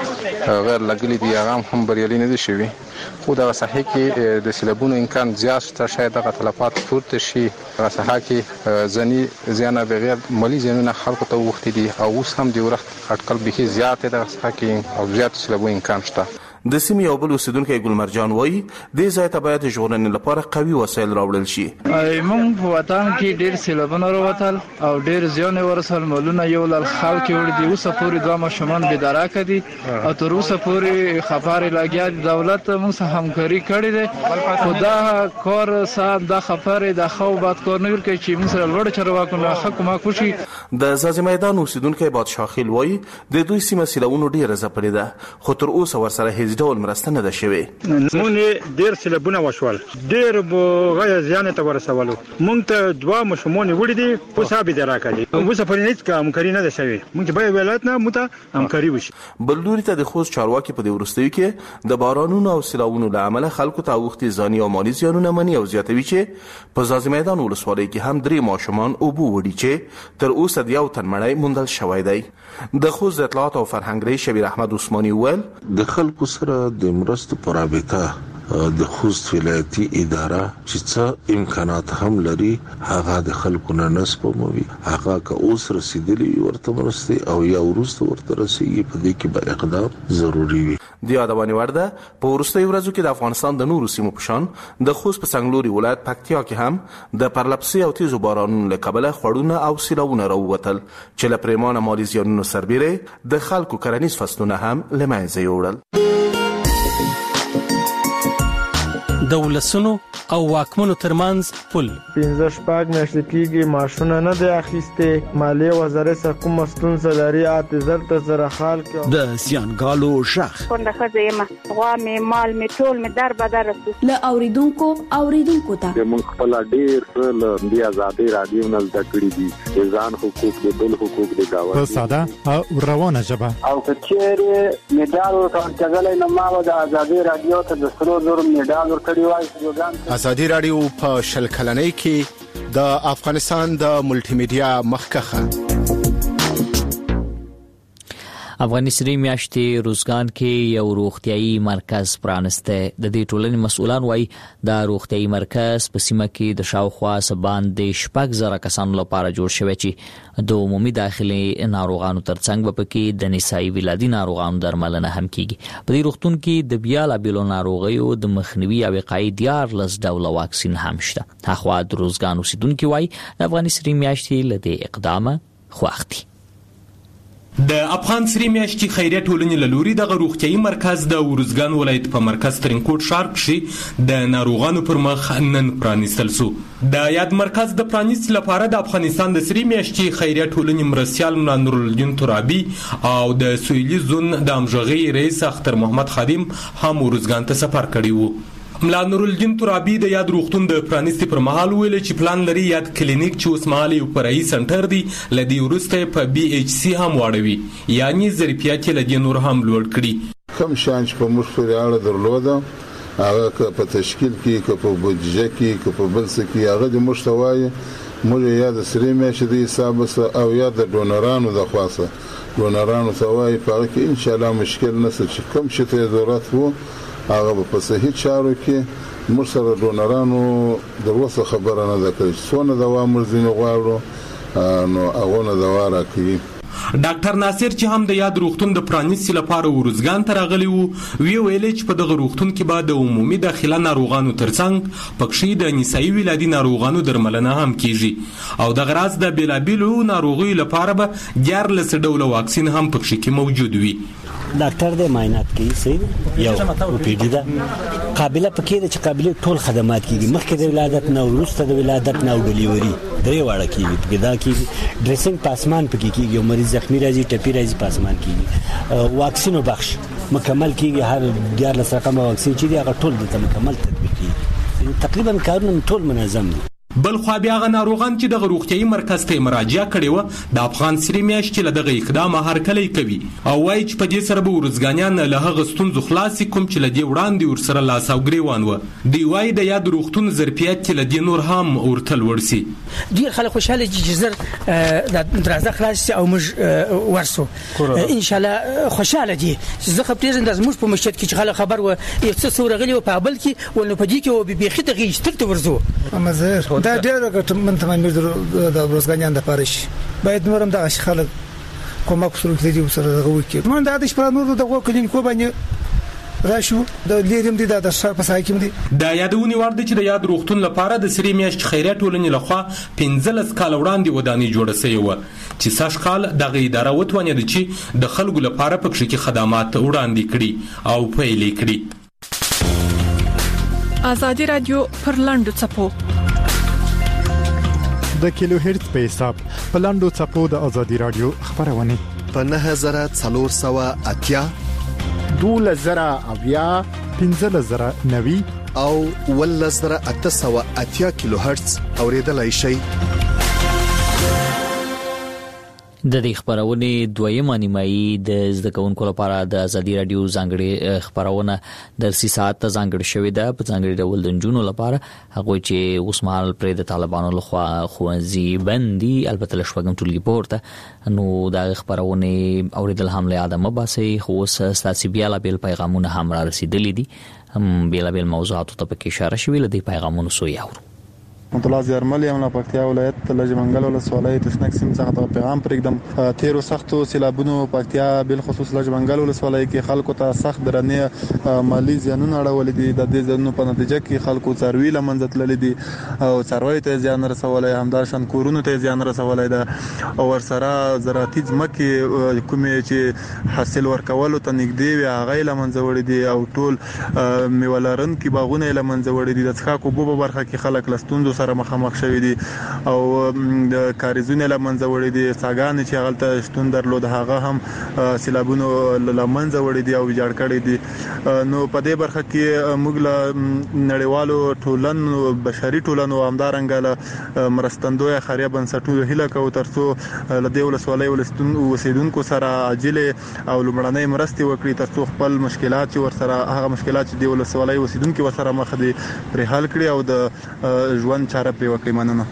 غیر لګلي دي، هغه هم بریالي نه دي شوي. خو دغه ساحې کې د سیلابونو امکان زیات شته، شاید دغه تلفات پورته شي. دغه ساحه کې ځاني زیانه بغیر مالي زیانونه خلکو ته وغوښتي دي او اوس هم د ورښت اټکل بیخي زیات دی دغه ساحه کې او زیات سیلابونو امکان شته. د سیمې یو بل اوسیدونکی ګلمرجان وایي دې ځای ته باید د ژغورنې لپاره قوي وسایل راوړل شي. موږ په وطن کې ډېر سیلابونه راوتل او ډېر زیان یې ورسول. مالونه یو لړ خلک یې وړي دي. اوسه پورې دوه ماشومان بېدرکه دي او تر اوسه پورې خبرې لګیا دي. دولت موږ سره همکاري کړې ده، خو دا کار صاحب دا خبرې د خو بد کار نه ورکوي چې موږ سره لوړ چارواکو نه ښه کومک وشي. د ځاځي میدان اوسیدونکی بادشاه خیل وایي د دوی سیمه سیلاونو ډېره ځپلې ده، خو تر اوسه ورسره هیڅ ډول مرسته نه ده شوې. مونږ ډېر سیلابونه وشول، ډېر غیا زیان ته ورسولو. مونږ ته دوه ماشومان وړي دي، اوس به درا کوي. اوس په هیڅ کار همکاري نه ده شوې. مونږ به ولایت نه مو ته همکاري وشي. بل لوري ته د خوست چارواکي په دې وروستیو کې د بارانونو او سیلاونو له امله خلکو ته اوښتي ځاني او مالي زیانونه مني او زیاتوي چې په ځاځي میدان ولسوالۍ کې هم درې ماشومان اوبو وړي چې تر اوسه د یو تن مړی موندل شوی دی. د خوست د اطلاعات او فرهنګ رئیس شبیر احمد عثماني وویل د خلکو سره د مرستو په رابطه د خوست ولایتي اداره چې څه امکانات هم لري هغه د خلکو نه نسپموي. هغه که اوس رسیدلی ورته مرستې او یا وروسته ورته رسیږي، په دې کې به اقدام ضروری وي. د یادونې وړ ده په وروستیو ورځو کې د افغانستان د نورو سیمو په شان د خوست په څنګلوري ولایت پکتیا کې هم د پرلپسې او تیزو بارانونو له کبله خوړونه او سیلاونه راووتل چې له پریمانه مالي زیانونو سربیره د خلکو کرنیز فصلونه هم له منځه یوړل. د ولسونو او واکمنو ترمنځ پل پنځه شپږ میاشتې کېږي ماشونه نه دی اخیستې. مالیې وزارت څخه کومه ستونزه لري اته زر ته زره خال کې د زیانګالو شخ پنده ښځه یم، غوا مې مال مې ټول مې در بدر رسو. له اوریدونکو اوریدونکو ته موږ خپل ډېر څه له دې ازادي رادیو نه زده کړي دي، د ځان حقوق د بل حقوق د گاوه په ساده او روانه ژبه. او کچېره میډال ورکړل نو ما د ازادي رادیو ته د سرو زر میډال ورکړی وای. ازادي رادیو په شل کلنۍ کې د افغانستان د ملټي میډیا مخکخه. افغانستان میاشتې روزګان کې یو روغتيایي مرکز پرانسته. د دې ټولنې مسؤلان وایي دا روغتيایي مرکز په سیمه کې د شاوخوا سبان د شپږ زره کسانو لپاره جوړ شوی چې د عمومي داخلي ناروغانو ترڅنګ به پکې د نسایي ولادي ناروغانو درملنه هم کیږي. په دې روغتون کې د بیاله بیلو ناروغیو د مخنیوي او وقایې دیارلس ډوله واکسین هم شته. هغه د روزګان اوسیدونکو وایي د افغانستان میاشتې له دې اقدامه خوښ دي. د افغان سری میاشتې خیریه ټولنې له لوري دغه روغتیایي مرکز د ورزګان ولایت په مرکز ترینکوټ ښار کې د ناروغانو پر مخ نن پرانیستل شو. د یاد مرکز د پرانیست لپاره د افغانستان د سری میاشتې خیریه ټولنې مرستیال نورالدین ترابي او د سویلي زون د امژغي رئیس اختر محمد خادم هم ورزګان ته سفر کړی وو. ملا نورالدین ترابي د یاد روغتون د پرانیستي پر مهال ویل چې پلان لري یاد کلینیک چې اوس مهال یو فرعي سنټر دی لدی ورسته په بي ایچ سي هم واړوي، یعنی ظرفیت لدی نور هم لوړ کړي. کوم شان چې په موږ پورې اړه درلوده هغه په تشکیل کې که په بودجه کې که په بل څه کې هغه د محتوای موږ یا د سری میاشتې د حساب او یا د ډونرانو د خاصه ډونرانو ته وایي په هغه کې انشاءالله مشکل نشته چې کوم شي ته ضرورت وو هغه په صحیح چارو کې موږ سره ډونرانو د اوسه خبره نه ده کړې څونه دوا موږ ځینې غواړو نو هغه نه دوا راکوي. ډاکټر ناصر چې هم د یاد روغتون د پرانیستي لپاره ورزګان ته راغلی وو وی ویل چې په دغه روغتون کې به د عمومي داخله ناروغانو ترڅنګ پکښې د نسایي ولادي ناروغانو درملنه هم کیږي او د غراض د بیلابیلو ناروغیو لپاره به دیارلس ډوله واکسین هم پکښې کې موجود وي. ډاکټر د معاینات کوي صحیح یو اوپیډي ده قابله پکې ده چې قابلیت ټول خدمات کیږي مخکې د ولادت نه وروسته د ولادت نه او ډلیوري درې واړه کیږي پکې دا کیږي ډریسینګ پاسمان پکې کیږي او مریض زخمی راځي ټپي راځي پاسمان کیږي واکسینو بخش مکمل کیږي هر دیارلس رقم واکسین چې دی هغه ټول د مکمل تطبیق کیږي تقریبا کارونه ټول منظم دي. بل خو بیا غ ناروغان چې د روغتيایي مرکز ته مراجعه کړي و د افغان سری میاشتې له دغه اقدام هرکلی کوي او وايي چې په دې سره به ورزګانیان له هغه ستونزو خلاص کوم چې لدی وړاندې ورسره لاس او ګریوان و دی وايي د یاد روغتون ظرفیت چې لدی نور هم ورتل ورسي. ډیر خلک خوشاله چې زر د درازه خلاص او موږ ورسو ان شاء الله خوشاله دي چې زه خپل د زموږ په مشهد کې چې خلک خبر و یو څه سورغلی او په بل کې ولنو په دې کې او به بيخي دغه شتل ورزو مزه دا ډېر ګټه من ته مې د روزګانیان د پارش باید نورم د اشخاص کومک سره کېږي سره دغه وکړي من دا د شپه نور دغه کلینیکو باندې راشو د لیرم دي د شپ په حکیم دي د یادونی ورده چې د یاد روغتون لپاره د سری میاشت خیرات ټولنې لخوا پنځلس کال وړاندې ودانۍ جوړه شوې و چې ساش کال دغه اداره وتوانید چې د خلکو لپاره پکښې کې خدمات وړاندې کړي او پیل کړي. آزادی رادیو پر لاندو چپو د کیلو هرتز په حساب په لاندو چپو د آزادی رادیو خبرونه په نه هزار څلور سوه اتیا دوله زره اویا پنځه زره نوي او ول زره اته سوه اتیا کیلو هرتز اوریدلای شي. د دې خبرونه دویمه نیمایي د زده کوونکو لپاره د ازادي رادیو ځانګړي خبرونه د سی ساعت ته ځانګړي شوې ده په ځانګړي ډول د جنونو لپاره هغه چې اوس مهال پر د طالبانو لخوا خوځي بندي البته لښوګم ټولګي پورته نو دا خبرونه اوریدل هم له ادمه باسي خو ساسي بیا لا بیل پیغامونه هم را رسیدلې دي هم بیل بیل موضوعات ته پکې اشاره شوې لدی پیغامونو سو یاورو. متلاز یارمل یم له پکتیا ولایت لجمنګل ولسوالۍ تشنک سیم څخه ته پیغام پرېږدم تیرو سختو سیلابونو پکتیا بل خصوص لجمنګل ولسوالۍ کې خلکو ته سخت درنه مالی زیانونه اړول دي د دې زیانونو په نتیجه کې خلکو څاروي لمنځت للی دي او څاروي ته زیان رسولای همدا شان کورونو ته زیان رسولای ده او ورسره زراعتي ځمکې کومې چې حاصل ورکولو ته نږدې وي هغه لمنځه وړي دي او ټول میولارن کې باغونه لمنځه وړي دي د څخه کوبو برخه کې خلک لستوندو سره مخامخ شوی دي او د کاریزونه لمنځه وړي دي څاګان چې هغه شتون درلود هغه هم سیلابونو لمنځه وړي دي او ویجاړ کړي دي. نو په دې برخه کې موږ له نړیوالو ټولنو بشري ټولنو همدارنګه له مرستندوی خیریه بنسټونو هیله کوو ترڅو له دې ولسوالۍ اوسیدونکو سره عاجل او لومړنۍ مرستې وکړي ترڅو خپل مشکلات چې ورسره هغه مشکلات چې د ولسوالۍ اوسیدونکو ورسره مخ دي پرې حل کړي او د ژوند چاره پرې وکړي. مننه.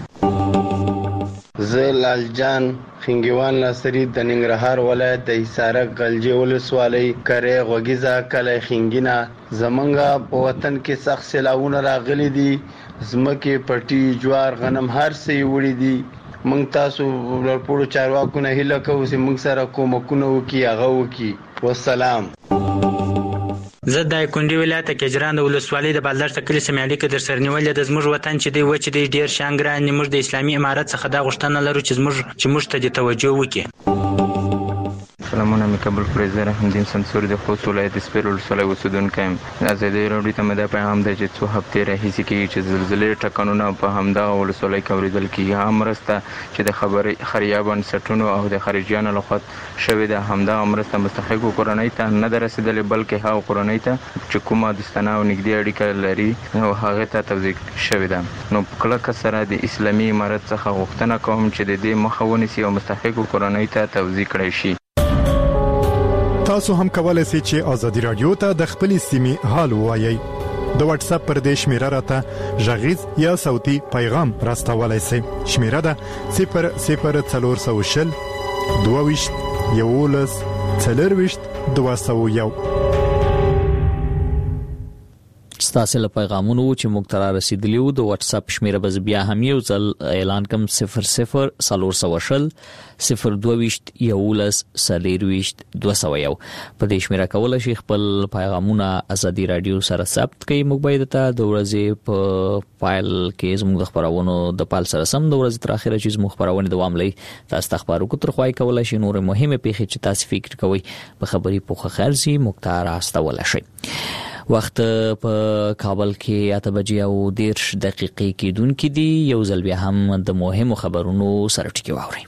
زه لالجان خنګوان ناصری د ننګرهار ولایت د حصار غلجی ولسوالۍ کری غوګیزه کله خنګینا زمونږه په وطن کې سخت سیلاونه راغلي دي زمکه پټي جوار غنم هر څه وړي دي مونږ تاسو ورپورو چارواکو نه هیله کوو چې مونږ سره کومکونه وکړي هغه وکړي. والسلام. زه د کونډي ولایت کجران د ولسوالۍ د بالدار تکلی سیمالي کې در سرنیول د زموږ وطن چې دی و چې دی ډیر شانګران موږ د اسلامي امارت څخه دا غوښتنه لرو چې زموږ چې موږ ته د توجه وکړي. سلامونه مې قبل فریزر همدین سمسور د خوست ولایت سپیر ولسوالۍ اوسیدونکی یم. ازادي راډیو ته مې دا پیغام دی چې څو هفتې راهیسې کېږي چې زلزلې ټکانونه په همدغه ولسوالۍ کې اورېدل کېږي. هم مرسته چې د خبرې خیریه بنسټونو او د خارجیانو لخوا شوې ده همدغه مرسته مستحقو کورنۍ ته نه ده رسېدلې بلکې هغه کورنۍ ته چې کومه دوستانه او نږدې اړیکه لري او هغې ته توضیح شوې ده. نو په کلکه سره د اسلامي امارت څخه غوښتنه کوم چې د دې مخه ونیسي او مستحقو کورنۍ ته توضیح کړی شي. تاسو هم کولای شئ چې آزادي رادیو ته د خپل سیمې حال ووایي. د واتس اپ پر دې شمیره راته ژغیز یا صوتي پیغام راستولای شئ. شمیره ده صفر صفر څلور سوه شل دوه ویشت یولس څلرويشت دوه سوه یو. ستاسو له پیغامونو چې موږ ته رسیدلی وو د واتس اپ شمیره بز بیا هم یو ځل اعلان کوم صفر صفر صفر سوشل صفر دوه یولس سلیرويشت دوه سوه یو. په دې شمیره کول شي خپل پیغامونه ازادي رادیو سره ثبت کړئ. موږ باید ته د ورځې په فایل کې زموږ د خبرونو د پال سره سم د ورځې تر اخره چې زموږ خبرونه دوام لري تاسو ته خبرو کو تر خوای کول شي نور مهمه پیښې چې تاسو فکر کوئ په خبري پوخه خرسي مختار راستول شي. وخت په کابل کې اته بجې او دیرش دقیقې کې دون کې دی یو ځل بیا هم د مهمو خبرونو سره ټکی واوري.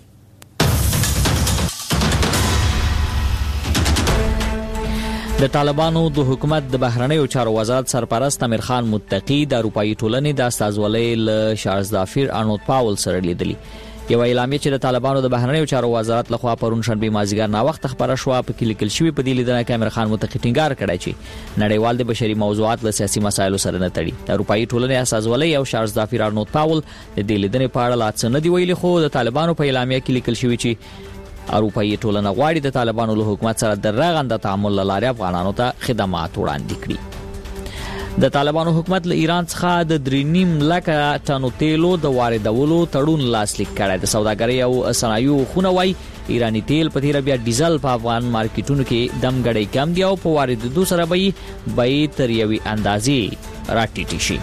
د طالبانو د حکومت د بهرنیو چارو وزارت سرپرست امیر خان متقی د اروپאי ټولنې د استازولۍ له چارلز دافیر ارنولد پاول سره لیدلی. یو اعلامیه چې د طالبانو د بهرنیو چارو وزارت لخوا پرون شنبه مازیګر نا وخت خبره شو په کې لیکل شوی په دې لیدنه کې امیر خان متقی ټینګار کړی چې نړیوال د بشري موضوعات له سیاسي مسایلو سره نه تړي. د اروپאי ټولنې استازولۍ او چارلز دافیر ارنولد پاول د دې لیدنې په اړه لا څه نه دی ویلي، خو د طالبانو په اعلامیه کې لیکل شوی چې اروپאי ټولنه غواړي د طالبانو له حکومت سره د رغنده تعامل لاره افغانانو ته خدمات وړاندې کړي. د طالبانو حکومت له ایران څخه د درې نیم لکه ټنو تیلو د واردولو تړون لاسلیک کړی. د سوداګرۍ او صنایعو خونه وای ایرانی تیل په تیر بیا ډیزل په افغان مارکیټونو کې دم غړی کم دی او په واردېدو سره به به تر یوې اندازې راټیټ شي.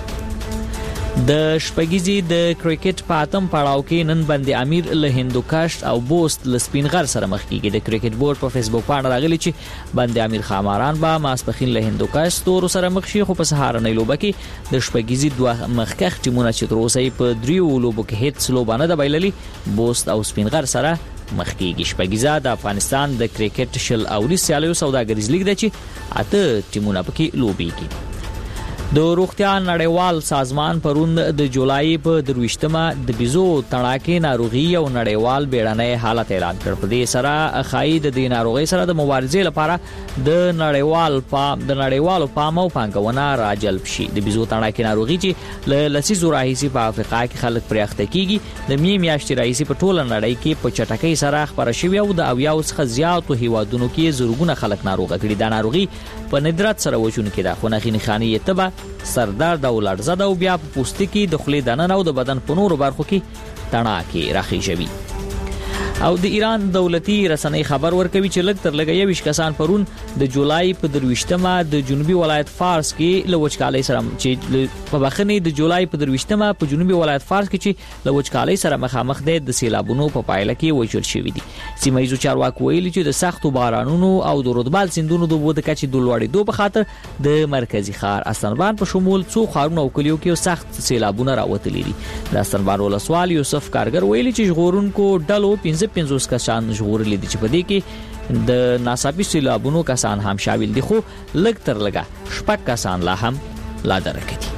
د شپږیزي د کرکټ په اتم پړاو کې نن بند امیر له هندوکش او بوست له سپینغر سره مخ کیږي. د کرکټ بورډ په فیسبوک باندې راغلی چې بند امیر خاماران به ماسپخین له هندوکش تور سره مخ شي، خو په سهارنۍ لوبه کې د شپږیزي دوه مخکخ ټیمونه چې تر اوسه په دریو لوبو کې هیڅ لوبه نه ده بایللي بوست او سپینغر سره مخ کیږي. شپږیزه د افغانستان د کرکټ شل اولی سیالیو سوداګریز لیګ ده چې اته ټیمونه پکې لوبېږي. د روغتیا نړیوال سازمان پرون د جولای په درويشتمه د بيزو تڼاکې ناروغي او نړیوال بیړنۍ حالت اعلان کړ. په دې سره خای د دې ناروغي سره د مبارزې لپاره د نړیوال پام د نړیوالو پام او پانګونه راجلب شي. د بيزو تڼاکې ناروغي چې ل لسیزو راهیسي په افریقا کې خلک پرې اخته کیږي د می میاشتې راهیسي په ټوله نړۍ کې په چټکۍ سره خبره شوی او د اویاو څخه زیاتو هیوادونو کې زورګونه خلک ناروغه کړي. دا ناروغي په ندرت سره وچون کې ده، خو نه خنخانی تبه سردرد او لړزه او بیا په پوستکي د خولې دننه او د بدن په نورو برخو کې تڼاکې راخیژوي. او د ایران دولتي رسنۍ خبر ورکوي چې لږ تر لږه یویش کسان پرون د جولای په درويشتمه د جنوبي ولایت فارس کې لوچکالۍ سره چې په بخنه د جولای په درويشتمه په جنوبي ولایت فارس کې چې لوچکالۍ سره مخامخ دي د سیلابونو په پایله کې وژل شوې دي. سیمایي چارواکي ویلي چې د سختو بارانونو او د رودبال سیندونو د بوده کچې د لوړېدو په خاطر د مرکزی ښار استنبان په شمول څو ښارونو او کلیو کې سخت سیلابونه راوتلي دي. د استنبان ولسوال یوسف کارګر ویلي چې ژغورونکو ډلو پنځه پنځوس کسان ژغورلي دي چې په دې کې د ناڅاپي سیلابونو کسان هم شامل دي، خو لږ تر لږه شپږ کسان لا هم لا درکه دي.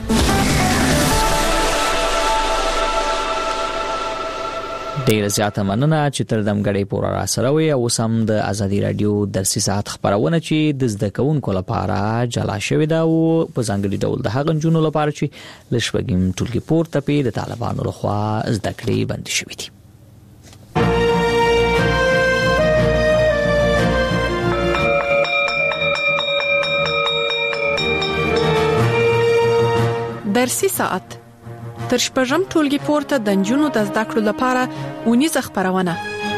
ډیر زیاته مننه چې تر دمګړې پورا را سره وي. او سم د ازادي رادیو درسي ساعت خبرونه چې د زده کوونکو لپاره جلا شوې ده او په ځانګړي ډول د هغه جنونو لپاره چې لښبګیم ټولګي پورته پی د طالبانو لخوا زده کړې بند شوې دي. درسي ساعت تر شپږم ټولګي پورته د نجونو د زده کړو لپاره اونیزه خبرونه.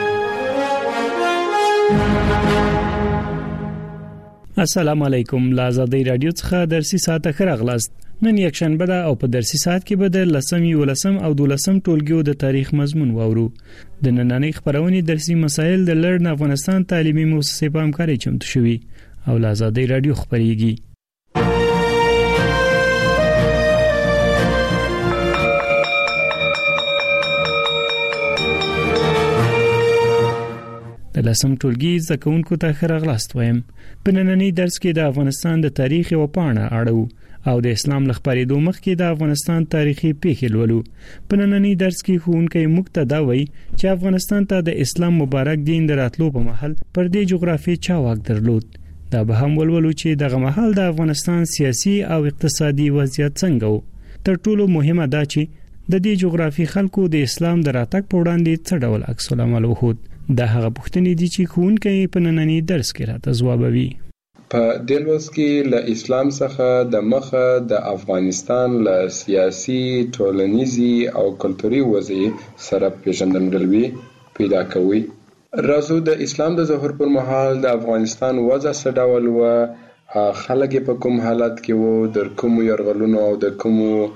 السلام علیکم. لا آزادی رادیو څخه درسي ساعت خبرغلاست. نن یک شنبه ده او په درسي ساعت کې به د لسم یو لسم او دولسم ټولګیو د تاریخ مضمون واورو. د نننۍ خبرونې درسي مسایل د لړن افغانستان تعلیمي مؤسسې په همکارۍ چمتو شوي او لا آزادی رادیو خبريږي. د لسم ټولګي زکونکو ته خبرغلاست وایم. په نننۍ درس کې د افغانستان د تاریخ او پاڼه اړو او د اسلام لخبرې دوه مخ کې د افغانستان تاریخي پیښې لولو. په نننۍ درس کې ښوونکی مقتدا وایي چې افغانستان ته د اسلام مبارک دین دراتلو په محل پر دې جغرافي چاواک درلود. دا به هم ولولو چې دغه محل د افغانستان سیاسي او اقتصادي وضعیت څنګه و. تر ټولو مهمه دا چې د دې جغرافي خلکو د اسلام د راتګ په وړاندې څه ډول عکس العمل وښود. دا هغه پوښتنې دي چې ښوونکی په ننني درس کې راته ځوابوي. په دې لوست کې له اسلام څخه د مخه د افغانستان له سیاسي، ټولنیزي او کلتوري وضعیت سره پیژندګلوي پیدا کوي. راځو د اسلام د ظهور پر مهال د افغانستان وضع څه ډول و، خلک په کوم حالت کې وو، د کوم یرغلونو او د کوم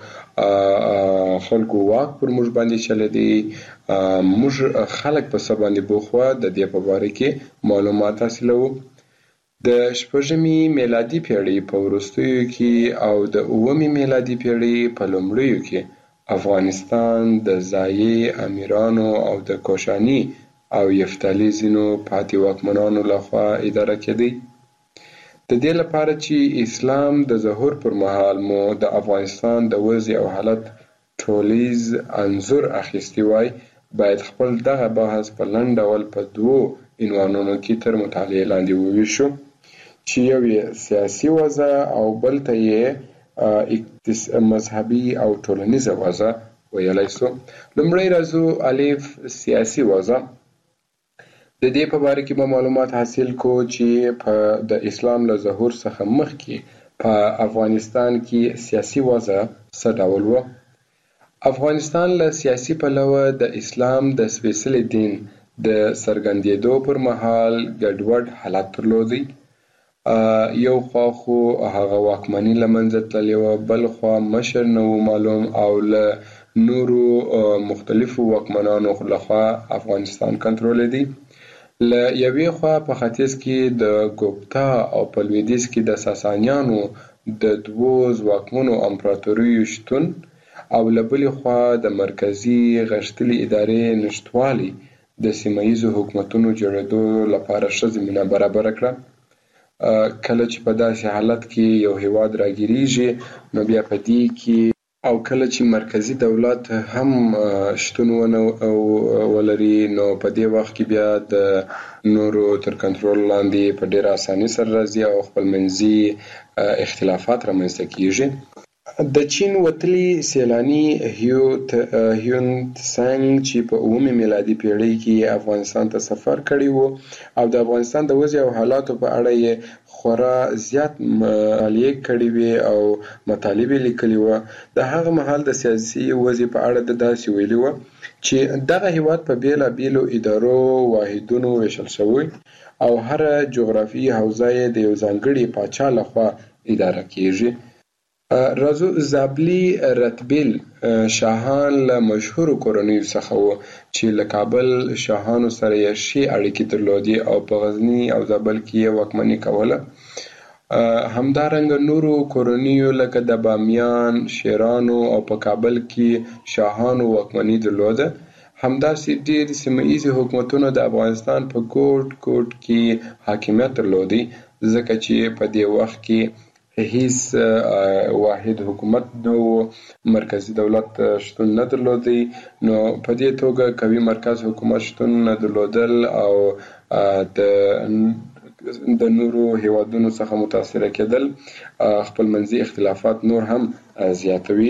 خلکو واک پر موږ باندې چلیدي، موږ خلک په څه باندې بوخوا د دې په باره کې معلومات حاصلو. د شپږمې میلادي پیړۍ په وروستیو کې او د اوومې میلادي پیړۍ په لومړیو کې افغانستان د ځايي امیرانو او د کوشاني او یفتالي ځینو پاتې واکمنانو لخوا اداره کېدی. د دې لپاره چې اسلام د ظهور پر مهال مو د افغانستان د وضع او حالت ټولیز انځور اخیستی وای، باید خپل دغه بحث په لنډ ډول په دوو عنوانونو کې تر مطالعې لاندې وویشو، چې یو یې سیاسي وضع او بل ته یې مذهبي او ټولنیزه وضع ویلی سو. لومړی راځو الف سیاسي وضع. د دې په باره کې به معلومات حاصل کو چې په د اسلام له ظهور څخه مخکې په افغانستان کې سیاسي وضع څه ډول و. افغانستان له سیاسي پلوه د اسلام د سپېڅلي دین د څرګندېدو پر مهال ګډوډ حالت درلودی. یو خوا خو هغه واکمني له منځه تللې وه، بل خوا مشر نه و معلوم او له نورو مختلفو واکمنانو لخوا افغانستان کنټرولېدی. له یوې خوا په ختیځ کې د ګوپتا او په لویدیځ کې د ساسانیانو د دوو ځواکمنو امپراتوریو شتون او له بلې خوا د مرکزي غښتلې ادارې نشتوالي د سیمه ییزو حکومتونو جوړېدو لپاره ښه زمینه برابره کړه. کله چې په داسې حالت کې یو هیواد راګیریږي نو بیا په دې کې او کله چې مرکزي دولت هم شتون ونه ولري نو په دې وخت کې بیا د نورو تر کنټرول لاندې په ډېره اسانۍ سره راځي او خپلمنځي اختلافات رامنځته کیږي. د چین وتلي سیلاني هیون تسانګ چې په اوومې میلادي پیړۍ کې افغانستان ته سفر کړی وو او د افغانستان د وضع او حالاتو په اړه یې خورا زیات مطالعې کړې وې او مطالب یې لیکلي وه. د هغه مهال د سیاسي وضع په اړه د داسې ویلي وه چې دغه هیواد په بېلابېلو ادارو واحدونو ویشل شوی او هره جغرافیایي حوزه یې د یو ځانګړي پاچا لخوا اداره کیږي. راځو زابلي رتبیل شاهان له مشهورو کورنیو څخه وو چې له کابل شاهانو سره یې ښې اړیکې درلودې او په غزني او زابل کې یې واکمني کوله. همدارنګه نورو کورنیو لکه د بامیان شیرانو او په کابل کې شاهانو واکمني درلوده. همداسې ډېر سیمه ییزې حکومتونو د افغانستان په ګوټ ګوټ کې حاکمیت درلودی، ځکه چې په دې وخت کې هیڅ واحد حکومت نو مرکزی دولت شتون نه درلودی. نو په دې توګه قوي مرکز حکومت شتون نه درلودل او د د نورو هیوادونو څخه متاثر کېدل خپلمنځي اختلافات نور هم زیاتوي.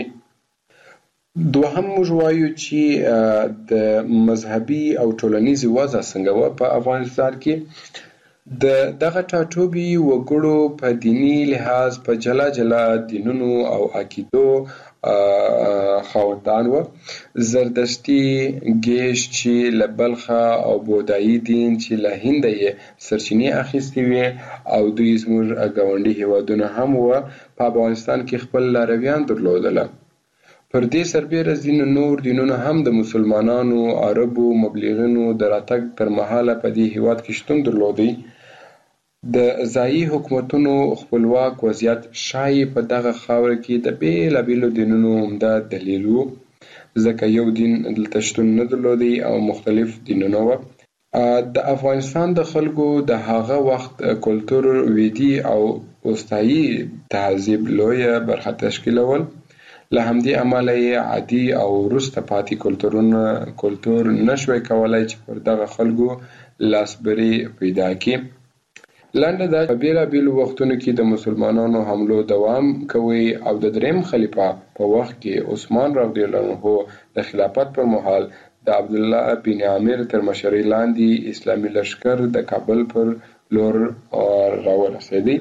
دوهم موږ وایو چې د مذهبي او ټولنیزي وضع څنګه و په افغانستان کې. د دغه ټاټوبي وګړو په دینی لحاظ په جلا جلا دینونو او عقیدو خاوندان و. زردشتي ګیش چې له بلخه او بودایي دین چې له هنده یې سرچینې اخیستې وې او دوی زموږ ګاونډي هیوادونه هم و په افغانستان کې خپل لارویان درلودله. پر دې سربېره ځینو نور دینونه هم د مسلمانانو، عربو، مبلغینو د راتګ پر مهاله په دې هیواد کې شتون درلودی. د ځايي حکومتونو خپلواک وضعیت ښایي په دغه خاوره کې د بېلابېلو دینونو عمده دلیل و، ځکه یو دین دلته شتون نه درلودی او مختلف دینونه وو. د افغانستان د خلکو د هغه وخت کلتور ویدي او اوستایي تهذیب لویه برخه تشکیلول. له همدې امله یې عادي او وروسته پاتې کلتورونه کلتور نشوی کولای چې پر دغه خلکو لاسبري پیدا کړي. لنډه دا په بېلابېلو وختونو کې د مسلمانانو حملو دوام کوي او د دریم خلیفه په وخت کې عثمان رضی الله عنه د خلافت پر مهال د عبدالله بن عامر تر مشرۍ لاندې اسلامي لښکر د کابل پر لور راورسېدی.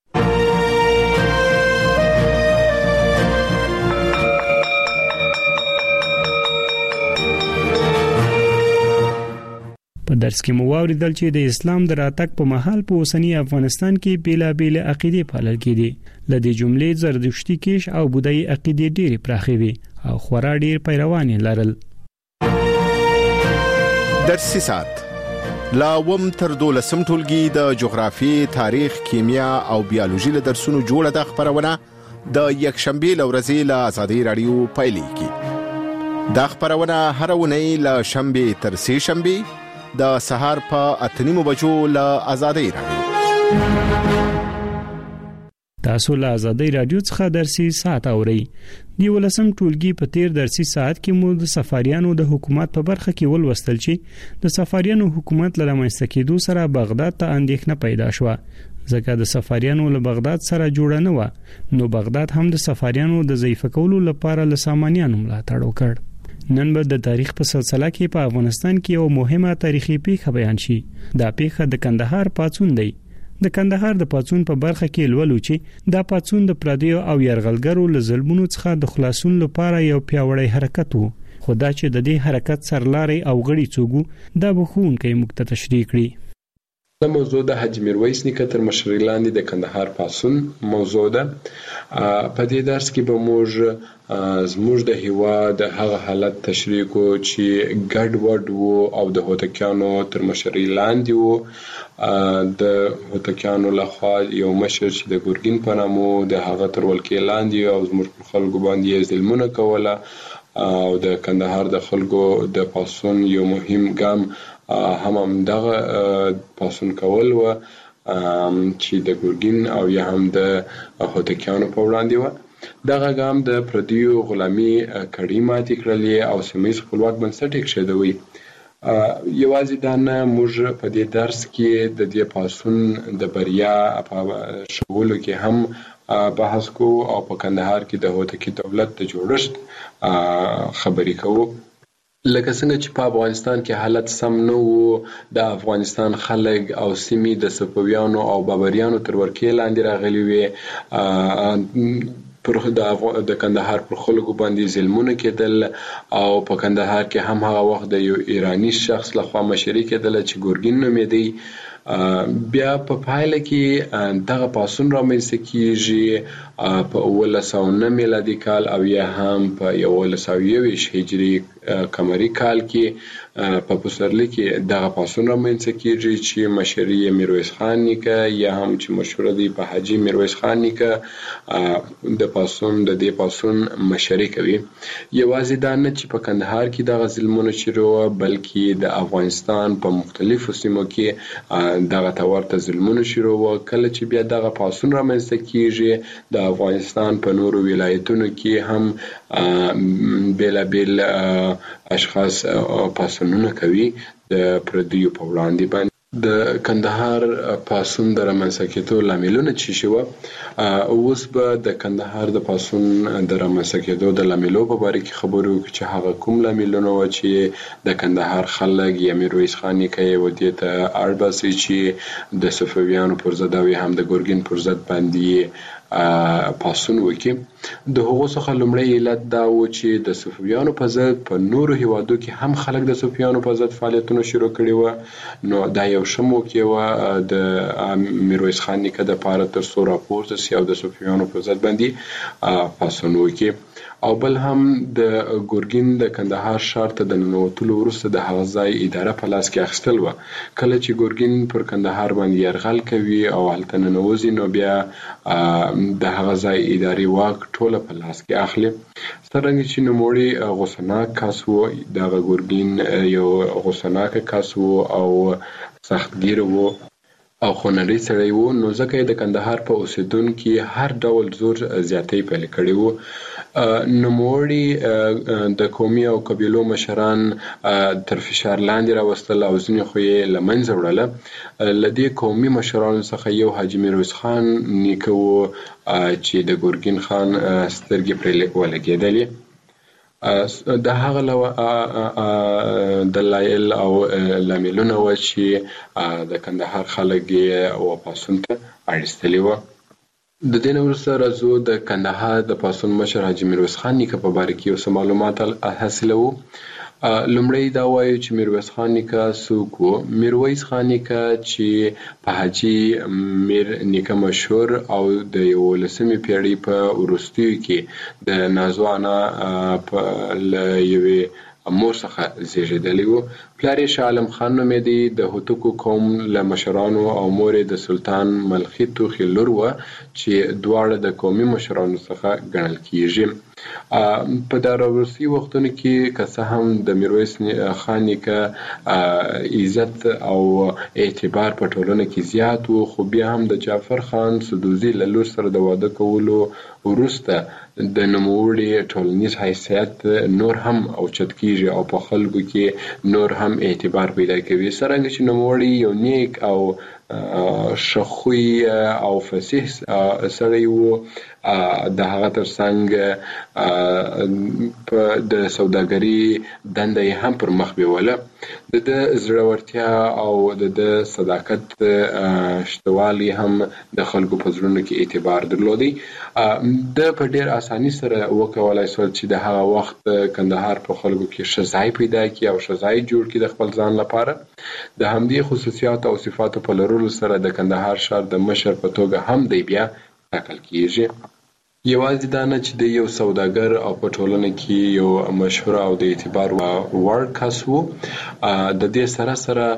په درس کې مو واوریدل چې د اسلام د راتګ په مهال په اوسنی افغانستان کې بیلابېل عقیدې پالل کېدي. ل دې جملې زردشتي کیش او بودایي عقیدې ډېرې پراخې وي او خورا ډېر پیروان لرل. درسي سات لا وم تر دولسم ټولګي د جغرافي، تاریخ، کیمیا او بیولوژي له درسونو جوړه د خبرونه د یک شنبه لورځي له آزادي رادیو پایلیږي. دا خبرونه هر ونی له شنبه تر سه شنبه د سهار په اتنیمو بجو له آزادي رادیو. تاسو له آزادي رادیو څخه درسي ساعت اورئ. دی ولسم ټولګي په تیر درسي ساعت کې مو د سفاریانو د حکومت په برخه کې ولوستل چې د سفاریانو حکومت له منځته کېدو سره بغداد ته اندېښنه پیدا شوه، ځکه د سفاریانو له بغداد سره جوړه نه و، نو بغداد هم د سفاریانو د ضعیف کولو لپاره له سامانیانو ملاتړ وکړ. نن به د تاریخ په سلسله کې په افغانستان کې یو مهمه تاریخي پیښه بیان شي. دا پیښه د کندهار پاڅون دی. د کندهار د پاڅون په برخه کې لولو چې دا پاڅون د پردیو او یرغلګرو له ظلمونو څخه د خلاصون لپاره یو پیاوړی حرکت وو. خدا چې د دې حرکت سرلاري او غړي څوګو دا بخون کې مکته تشریح کړي. د موضوع د حاجی میرویس نیکه تر مشرۍ لاندې د کندهار پاڅون موضوع ده. په دې درس کې به موږ زموږ د هیواد هغه حالت تشریح کو چې ګډ وډ وو او د هوتکیانو تر مشرۍ لاندې وو. د هوتکیانو لخوا یو مشر چې د ګورګین په نامو د هغه تر ولکې لاندې او زموږ خلکو باندې ظلمونه کوله او د کندهار د خلکو د پاڅون یو مهم ګام هم هم دغه پاڅون کول و چې د ګورګین او یا هم د هوتکیانو په وړاندې و. دغه ګام د پردیو غلامي کړۍ ماتې کړلې او سیمه‌ییز خپلواک بنسټ یې کېښودوی. یوازې دا نه، موږ په دې درس کې د دې پاڅون د بریا په ښودلو کې هم بحث کوو او په کندهار کې د هوتکي دولت د جوړښت خبرې کوو. لکه څنګه چې په افغانستان کې حالت سم نه وو، د افغانستان خلک او سیمې د صفویانو او بابریانو تر ورکې لاندې راغلي وي. پر د کندهار پر خلکو باندې ظلمونه کېدل او په کندهار کې هم هغه وخت د یو ایرانی شخص لخوا مشري کېدله چې ګورګین نومېدی. بیا په پایله کې دغه پاڅون رامنځته کېږي په اوولس سوه نه میلادي کال او یا هم په یولس سوه یوویشت هجري قمري کال کې په پسرلي کې دغه پاڅون رامنځته کېږي چې مشري یې میرویس خان نیکه یا هم چې مشهوره دی په حاجي میرویس خان نیکه د پاڅون د دې پاڅون مشري کوي. یوازې دا نه چې په کندهار کې دغه ظلمونه شروع وه، بلکې د افغانستان په مختلفو سیمو کې دغه تورته ظلمونه شروع وه. کله چې بیا دغه پاڅون رامنځته کېږي د افغانستان په نورو ولایتونو کې هم بیلابیل اشخاص پاڅونونه کوي د پردیو په وړاندې باندې. د کندهار پاڅون د رامنځته کېدو لاملونه څه شي وو؟ اوس به د کندهار د پاڅون د رامنځته کېدو د لاملو په باره کې خبرې وکړو چې هغه کوم لاملونه وو چې د کندهار خلک یا میرویس خان نیکه یې ودې ته اړ باسي چې د صفویانو پر ضد او هم د ګورګین پر ضد باندې پاڅون وکړي. د هغو څخه لومړی علت دا و چې د صفویانو په ضد په نورو هیوادو کې هم خلک د صفویانو په ضد فعالیتونه شروع کړي وو. نو دا یو ښه موقع وه د میرویس خان نیکه دپاره تر څو راپورته سي او د صفویانو په ضد باندې پاڅون وکړي. او بل هم د ګورګین د کندهار ښار ته د ننوتلو وروسته د هغه ځای اداره په لاس کې اخیستل وه. کله چې ګورګین پر کندهار باندې یرغل کوي او هلته ننوځي، نو بیا د هغه ځای اداري واک ټوله په لاس کې اخلي. څرنګه چې نوموړی غوسناک کس و، دغه ګورګین یو غوسناک کس و او سختګیر و او خونړی سړی و، نو ځکه یې د کندهار په اوسېدونکي هر ډول زور زیاتی پیل کړی و. نوموړي د قومي او قبیلو مشران تر فشار لاندې راوستل او ځینې خو یې له منځه وړله. له دې قومي مشرانو څخه یو حاجي میرویس خان نیکه و چې د ګورګین خان سترګې پرې ولګېدلې. د هغه دلایل او لاملونه و چې د کندهار خلک یې واپسون ته اړستلي وو. د دې نه وروسته راځو د کندهار د پاڅون مشر حاجي میرویس خان نیکه په باره کې یو څه معلومات حاصلوو. لومړی دا وایو چې میرویس خان نیکه څوک و. میرویس خان نیکه چې په حاجي میر نیکه مشهور او د یولسمې پیړۍ په وروستیو کې د نازو انا له یوې مور څخه زیږېدلی و. پلار یې شاه عالم خان نومېدی، د هوتکو قوم له مشرانو او مور یې د سلطان ملخي توخي لور وه چې دواړه د قومي مشرانو څخه ګڼل کیږي. په دا وروستي وختونو کې که څه هم د میرویس خان نیکه عزت او اعتبار په ټولنه کې زیات و، خو بیا هم د جعفر خان سدوزي له لور سره د واده کولو وروسته د نوموړي ټولنیز حیثیت نور هم اوچت کیږي او په خلکو کې نور هم اعتبار پیدا کوي. څرنګه چې نوموړي یو نیک او شخوي او فصیح سړی و، د هغه ترڅنګ د سوداګري دنده یې هم پر مخ بیوله. د د زړورتیا او د د صداقت شتوالی هم د خلکو په زړونو کې اعتبار درلودی. د په ډیر اساني سره وکولای شول چې د هغه وخت کندهار په خلکو کې ښه ځای پیدا کړي او ښه ځای جوړ کړي د خپل ځان لپاره. د همدې خصوصیات او صفاتو په لرلو سره د کندهار ښار د مشر په توګه هم دی بیا ټاکل کیږي. یوازې دا نه چې د یو سوداګر او په ټولنه کې یو مشهور او د اعتبار وړ کس و، د دې سره سره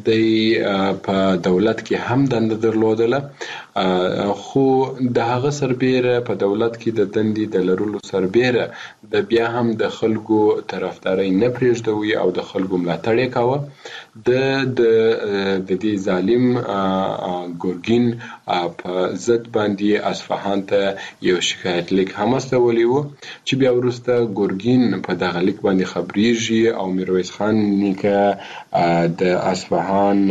د په دولت کې هم دنده درلودله، خو د هغه سربیره په دولت کې د دندې د لرلو سربیره د بیا هم د خلکو طرفداري نه پرېږدوي او د خلکو ملاتړ یې کاوه. د د دې ظالم ګورګین په ضد باندې اصفهان ته یو شکایت لیک هم استولی و چې بیا وروسته ګورګین په دغه لیک باندې خبرېږي او میرویس خان نیکه د اصفهان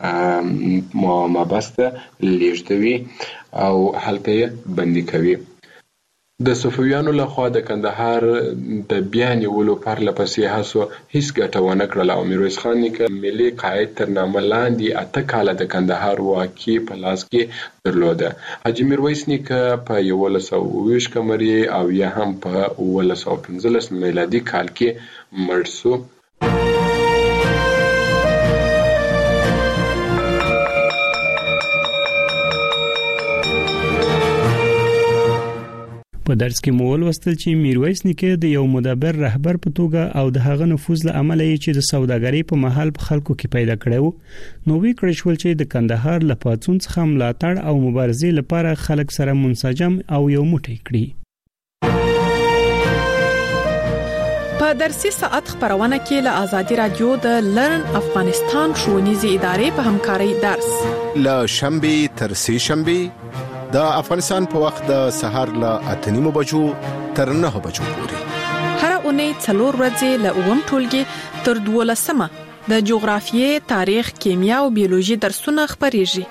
محبس ته لیږدوي او هلته یې بندي کوي. د صفویانو لخوا د کندهار د بیا نیولو پرله پسې هڅو هیڅ ګټه ونه کړله او میرویس خان نیکه ملي قاید تر نامه لاندې اته کاله د کندهار واکي په لاس کې درلوده. حاجي میرویس نیکه په یولس سوه اوه ویشت قمري او یا هم په اوولس سوه پنځلس میلادي کال کې مړ شو. په درس کې مو ولوستل چې میرویس نیکه د یو مدبر رهبر په توګه او د هغه نفوذ له امله چې د سوداګرۍ په محل په خلکو کې پیدا کړو، نو وی کړی شول چې د کندهار له پاڅون څخه ملاتړ او مبارزې لپاره خلک سره منسجم او یو موټی کړي. په درسي ساعت خبرونه کې له آزادي رادیو د لرن افغانستان ښوونیزې ادارې په همکارۍ درس له شنبه تر سه شنبه د افغانستان په وخت د سهار له اته نیمو بجو تر نه بجو پورې هر اونۍ څلور ورځې له اووم ټولګي تر دولسمه د جغرافیې، تاریخ، کیمیا او بیولوژي درسونه خبرېږي.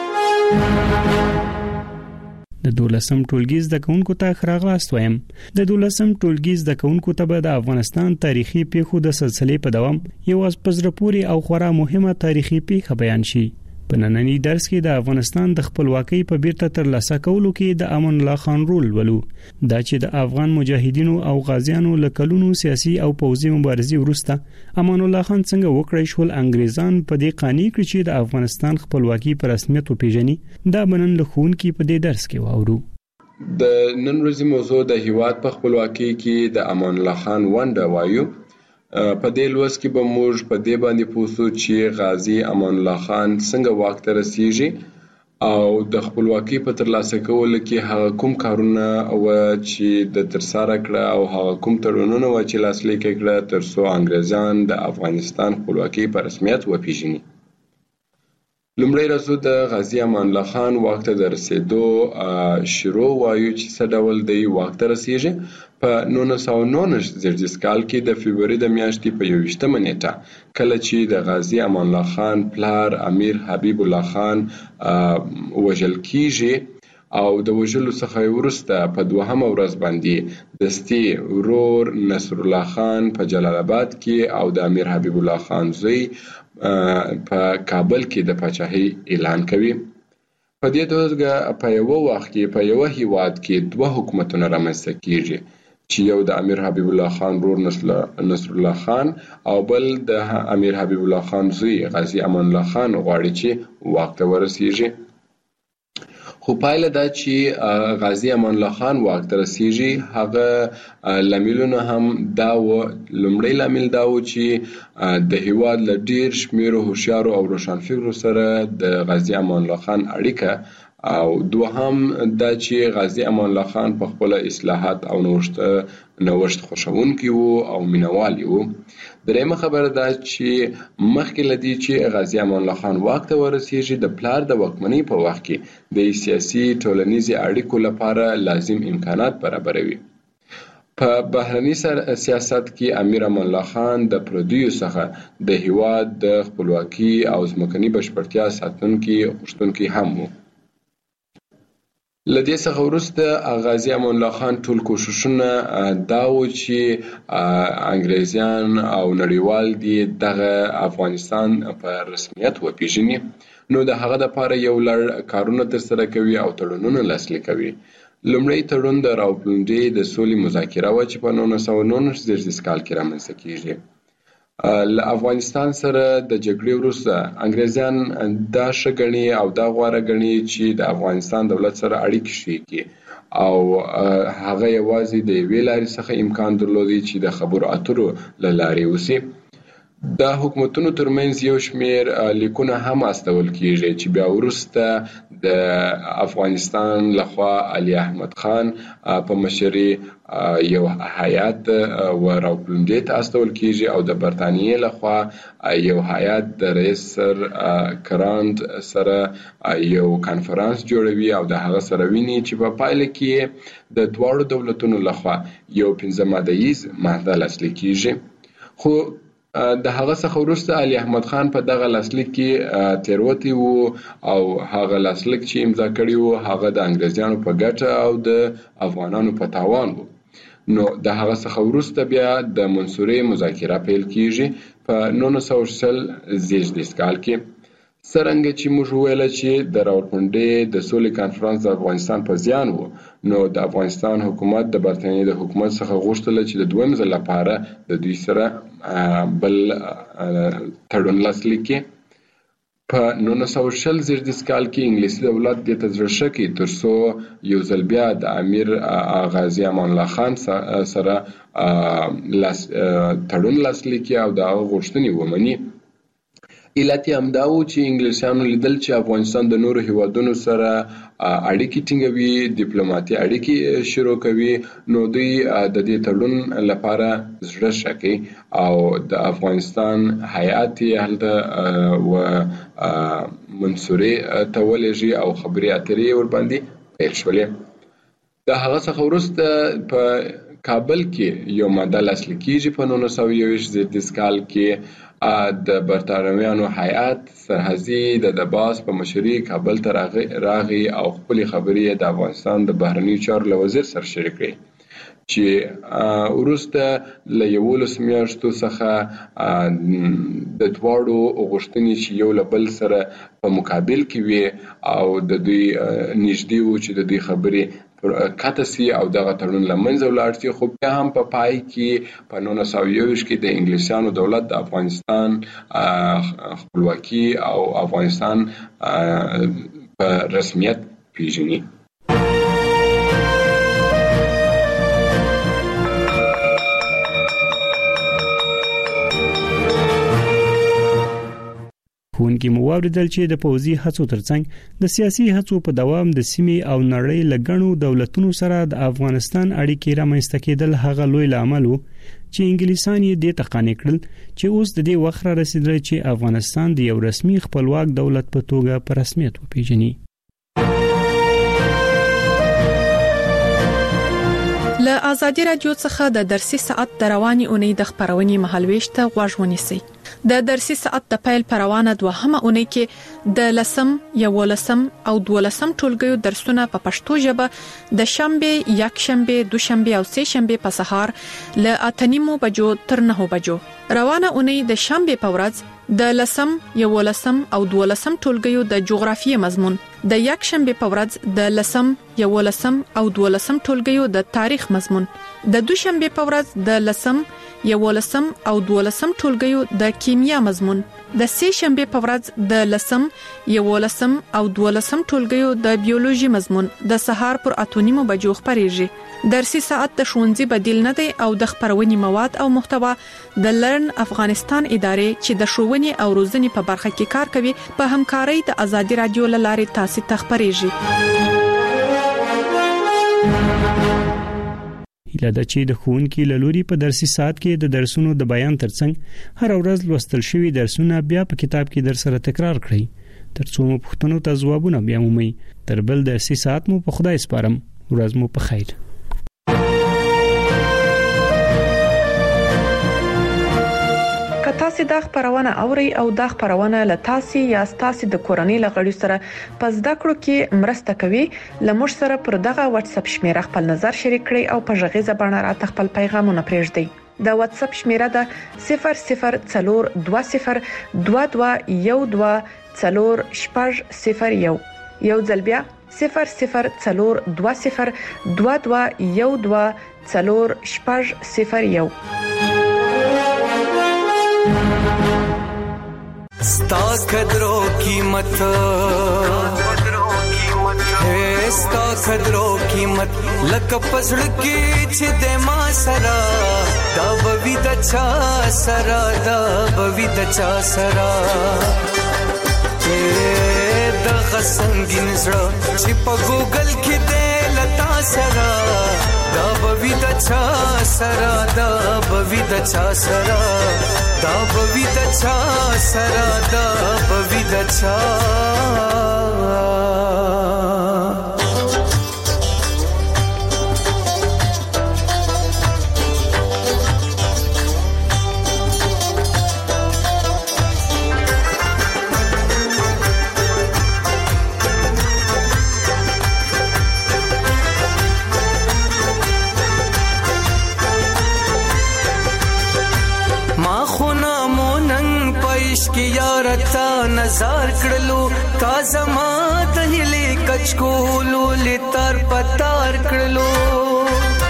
د دولسم ټولګي زده کوونکو ته خراغلاست وایم. د دولسم ټولګي زده کوونکو ته به د افغانستان تاریخي پیښو د سلسلې په دوام یو پزرپوري او خورا مهمه تاریخي پیښه بیان شي. په نننی درس کې د افغانستان د خپلواکۍ په بیرته ترلاسه کولو کې د امان الله خان رول ولو، دا چې د افغان مجاهدینو او غازیانو له کلونو سیاسي او پوځي مبارزې وروسته امان الله خان څنګه وکړی شول انګریزان په دې قانع کړ چې د افغانستان خپلواکي په رسمیت وپیژني. دا بنن له ښوونکي په دې درس کې واورو. د نن ورځې موضوع د هیواد په خپلواکۍ کې د امان الله خان ونډه وایو. په دې لوست کې به موږ په دې باندې پوه شو چې غازی امان الله خان څنګه واک ته رسیږي او د خپلواکۍ په ترلاسه کولو کې هغه کوم کارونه او چې د ترسره کړه او هغه کوم تړونونه و چې لاسلیک کړه تر څو انګریزان د افغانستان خپلواکۍ په رسمیت وپیژني. لومړی راځو د غازی امان الله خان واک ته د رسیدو شروع وایو چې څه ډول دی واک ته رسیږي. په نولس سوه نولس زرجیز کال کې د فبروري د میاشتې په یوویشتمه نیټه کله چې د غازی امان الله خان پلار امیر حبیب الله خان وژل کیږي، او د وژلو څخه وروسته په دوهمه ورځ باندې دستي ورور نصر الله خان په جلال آباد کې او د امیر حبیب الله خان زوی په کابل کې د پاچاهۍ اعلان کوي. په دې توګه په یو وخت کې په یو هیواد کې دوه حکومتونه رامنځته کیږي چې یو د امیر حبیب الله خان ورور نصر الله خان او بل د امیر حبیب الله خان زوی غازی امان الله خان غواړي چې واک ته ورسیږي. خو پایله دا چې غازی امان الله خان واک ته رسیږي هغه لاملونه هم دا و. لومړی لامل دا و چې د هیواد له ډیر شمیرو هوښیارو او روښانفکرو سره د غازی امان الله خان اړیکه او دوهم دا چې غازی امان الله خان په خپل اصلاحات او نوښت نوښت خوښونکی وو او مینوال وو. درېمه خبره دا چې مخکې لدی چې غازی امان الله خان واک ته ورسیږي د پلار د واکمنۍ په وخت کې د سیاسي ټولنیزي اړیکو لپاره لازم امکانات برابروي. په بهرني سیاست کې امیر امان الله خان د پردیو څخه د هیواد د خپلواکي او ځمکني بشپړتیا ساتونکي غوښتونکي هم وو. لدې څخه وروسته غازی امان الله خان ټول کوششونه دا و چې انګریزیان او نړیوال دي دغه افغانستان په رسمیت وپیژني، نو د هغه لپاره یو لړ کارونه ترسره کوي او تړونونه لاسلیک کوي. لومړی تړون د راوپلنډۍ د سولې مذاکره وه چې په نولس سوه نولس زېږدیز کال کې رامنځته کیږي. له افغانستان سره د جګړې وروسته انګریزیان دا ښه ګڼي او دا غوره ګڼي چې د افغانستان دولت سره اړیکې ښې کړي او هغه یوازې د یوې لارې څخه امکان درلودی چې د خبرو اترو له لارې وسي. د حکومتونو ترمنځ یو شمیر لیکونه هم استول کیږي چې بیا وروسته د افغانستان لخوا علي احمد خان په مشرۍ یو هیات و راوپلنډۍ ته استول کیږي او د برتانیې لخوا یو هیات د رئیس سر کرانډ سره یو کانفرانس جوړوي او د هغه سره ویني چې په پایله کې د دواړو دولتونو لخوا یو پنځه ماده ییز معاهده لاسلیک کیږي. خو د هغه څخه وروسته علي احمد خان په دغه لاسلیک کې تېروتی وو او هغه لاسلیک چې امضا کړی وو هغه د انګریزیانو په ګټه او د افغانانو په تاوان وو. نو د هغه څخه وروسته بیا د منصورې مذاکره پیل کیږي په نولس سوه شل زېږدیز کال کې. څرنګه چې موږ وویل چې د راوپلنډۍ د سولې کانفرانس د افغانستان په زیان وو، نو د افغانستان حکومت د برتانیې د حکومت څخه غوښتل چې د دویم ځل لپاره د دوی سره بل تړون لاسلیک کړي. په نولس سوه شل زېږدیز کال کې انګلیسي دولت دې ته زړه ښه کړي تر څو یو ځل بیا د امیر غازي امان الله خان سره تړون لاسلیک کړي او د هغه غوښتنې ومني. علت یې همدا و چې انګلیسیانو لیدل چې افغانستان د نورو هیوادونو سره اړیکې ټینګوي، ډیپلوماتي اړیکې شروع کوي، نو دوی د دې تړون لپاره زړه ښه کوي او د افغانستان هیات یې هلته و منصورې ته ولېږي او خبرې اترې ورباندې پیل شولې. د هغه څخه وروسته په کابل کې یو ماده لاسلیک کیږي په نولس سوه یوویشت زېږدیز کال کې. د برتانویانو هیات سرحدي د دباس په مشرۍ کابل ته راغی او خپلې خبرې د افغانستان د بهرنیو چارو له وزیر سره شریک کړې چې وروسته له یولسو میاشتو څخه د دواړو غوښتنې چې یو له بل سره په مقابل کې وي او د دوی نږدې وو چې د دوی خبرې کته سي او دغه تړون له منځه ولاړ سي. خو بیا هم په پای کې په نولس سوه یوویشت کې د انګلیسیانو دولت د افغانستان خپلواکي او افغانستان په رسمیت پیژني. ښوونکي مو واوریدل چې د پوځي هڅو ترڅنګ د سیاسي هڅو په دوام د سیمې او نړۍ له ګڼو دولتونو سره د افغانستان اړیکې رامنځته کېدل هغه لوی لامل وو چې انګلیسان یې دې ته قانع کړل چې اوس د دې وخت را رسیدلی چې افغانستان د یو رسمي خپلواک دولت په توګه په رسمیت وپیژني. له آزادي رادیو څخه د درسي ساعت د رواني اونۍ د خبرونې مهالويش ته غوږ ونیسئ. د درسي ساعت د پیل پروانه دوهمه اونۍ کې د لسم یولسم او دولسم ټولګیو درسونه په پښتو ژبه د شنبه یک شنبه دوشنبه او سه شنبه په سهار ل اتنیمو بجو تر نه بجو روانه اونۍ د شنبه په ورځ د لسم یولسم او دولسم ټولګیو د جغرافیې مضمون د یک شنبه په ورځ د لسم یولسم او دولسم ټولګیو د تاریخ مضمون د دوشنبه په ورځ د لسم یولسم او دولسم ټولګیو د کیمیا مضمون د سه شنبه په ورځ د لسم یولسم او دولسم ټولګیو د بیولوژي مضمون د سهار پر اتونیمو بجو خبريږي درسي ساعت د ښوونځي بدیل نه دی او د خبرونې مواد او محتوا د لرن افغانستان ادارې چې د ښوونې او روزنې په برخه کې کار کوي په همکارۍ د ازادي رادیو لارې تاسو ته خبريږي هیله ده چې د ښوونکي له لوري په درسي ساعت کې د درسونو د بیان ترڅنګ هر ورځ لوستل شوی درسونه بیا په کتاب کې در سره تکرار کړئ ترڅو مو پوښتنو ته ځوابونه بیا مومئ تر بل درسي ساعت مو په خدای سپارم ورځ مو په خیر تاسو د خبرونه اوري او د خبرونه لتاسي یا تاسو د کورنۍ لغړی سره پس د کړو کې مرسته کوي لمر سره پر دغه واتس اپ شمیره خپل نظر شریک کړئ او په ژغه زبانه را خپل پیغامونه پرېږدئ د واتس اپ شمیره ده صفر صفر څلور دوه صفر دوه دوه یو دوه څلور شپږ صفر یو یو ځل بیا صفر صفر څلور دوه صفر دوه دوه یو دوه څلور شپږ صفر یو ستا قدرو قیمت ہے ستا قدرو قیمت لک پسړ کې چې د ما سرا دا بوي د چا سرا دا بوي د چا سرا د غسنګین زړه چې په ګوګل کې د لتا سرا دا بوي د چا سرا دا بوي د چا سرا دا بوي د چا سرا دا بوي د چا کی یارتا نظر کړلو تا زما د هلي کچکولو لتر پتار کړلو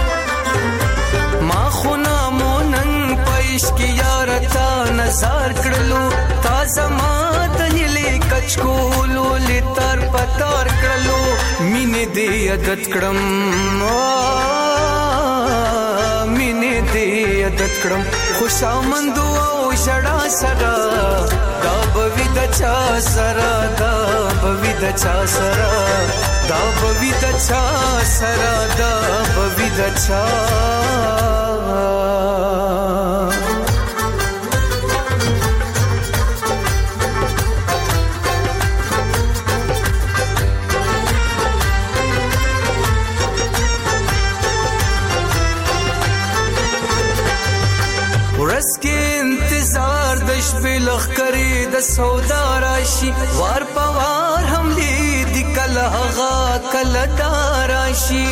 ما خنا مونن پېش کی یارتا نظر کړلو تا زما د هلي کچکولو لتر پتار کړلو مینې دې عادت کړم مینې دې عادت کړم خوشامند او شړا سرا دا بوي د چا سرا دا بوي د چا سرا دا بوي د چا سرا دا بوي د چا ورس کې انتظار د شپې لخ کری د سودا راشي وار پوار هم دې د کله هغه کله داراشي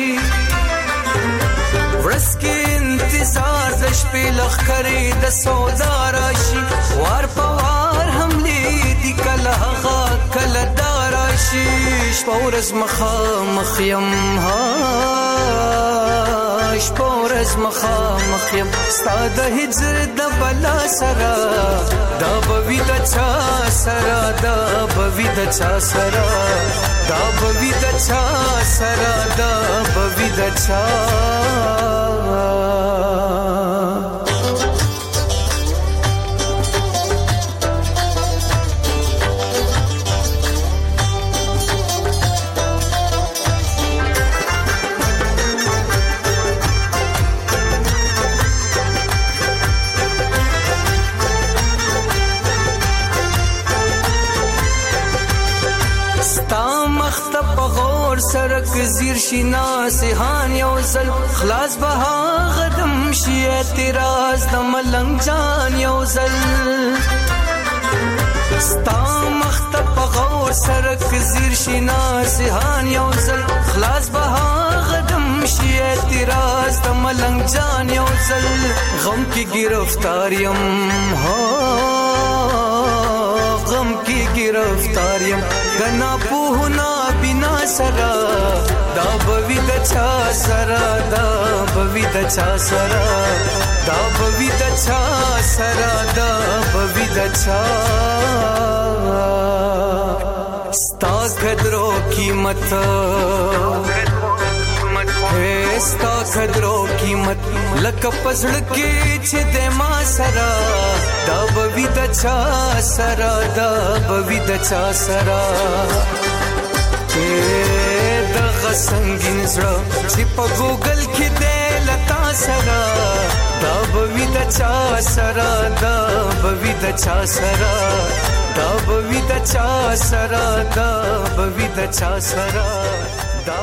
ورس کې انتظار د شپې لخ کری د سودا راشي وار پوار هم دې د کله هغه کله داراشي شپورز مخا مخیم ها شپورز مخا مخیم ستاد هجر د بلا سرا دا بوي د چا سرا دا بوي د چا سرا دا بوي د چا سرا دا بوي د چا سر سرک زیر شینا سهان یو زل خلاص بها غدم شي اعتراض د ملنګ جان یو زل ستا مخت په غور سرک زیر شینا سهان یو زل خلاص بها غدم شي اعتراض د ملنګ جان یو زل غم کی گرفتار یم ها غم کی گرفتار یم غنا پوهنا بنا سرا دا بوی د چا سرا دا بوی د چا سرا دا بوی د چا سرا دا بوی د چا ستا قدرو قیمت ستا قدرو قیمت لکه پزړ کې چې د ما سرا دا بوی د چا سرا دا بوی د چا سرا د غسنګین زړه چې په ګوګل کې د لتا سرا دا بوی د چا سرا دا بوی د چا سرا دا بوی د چا سرا دا بوی د چا سرا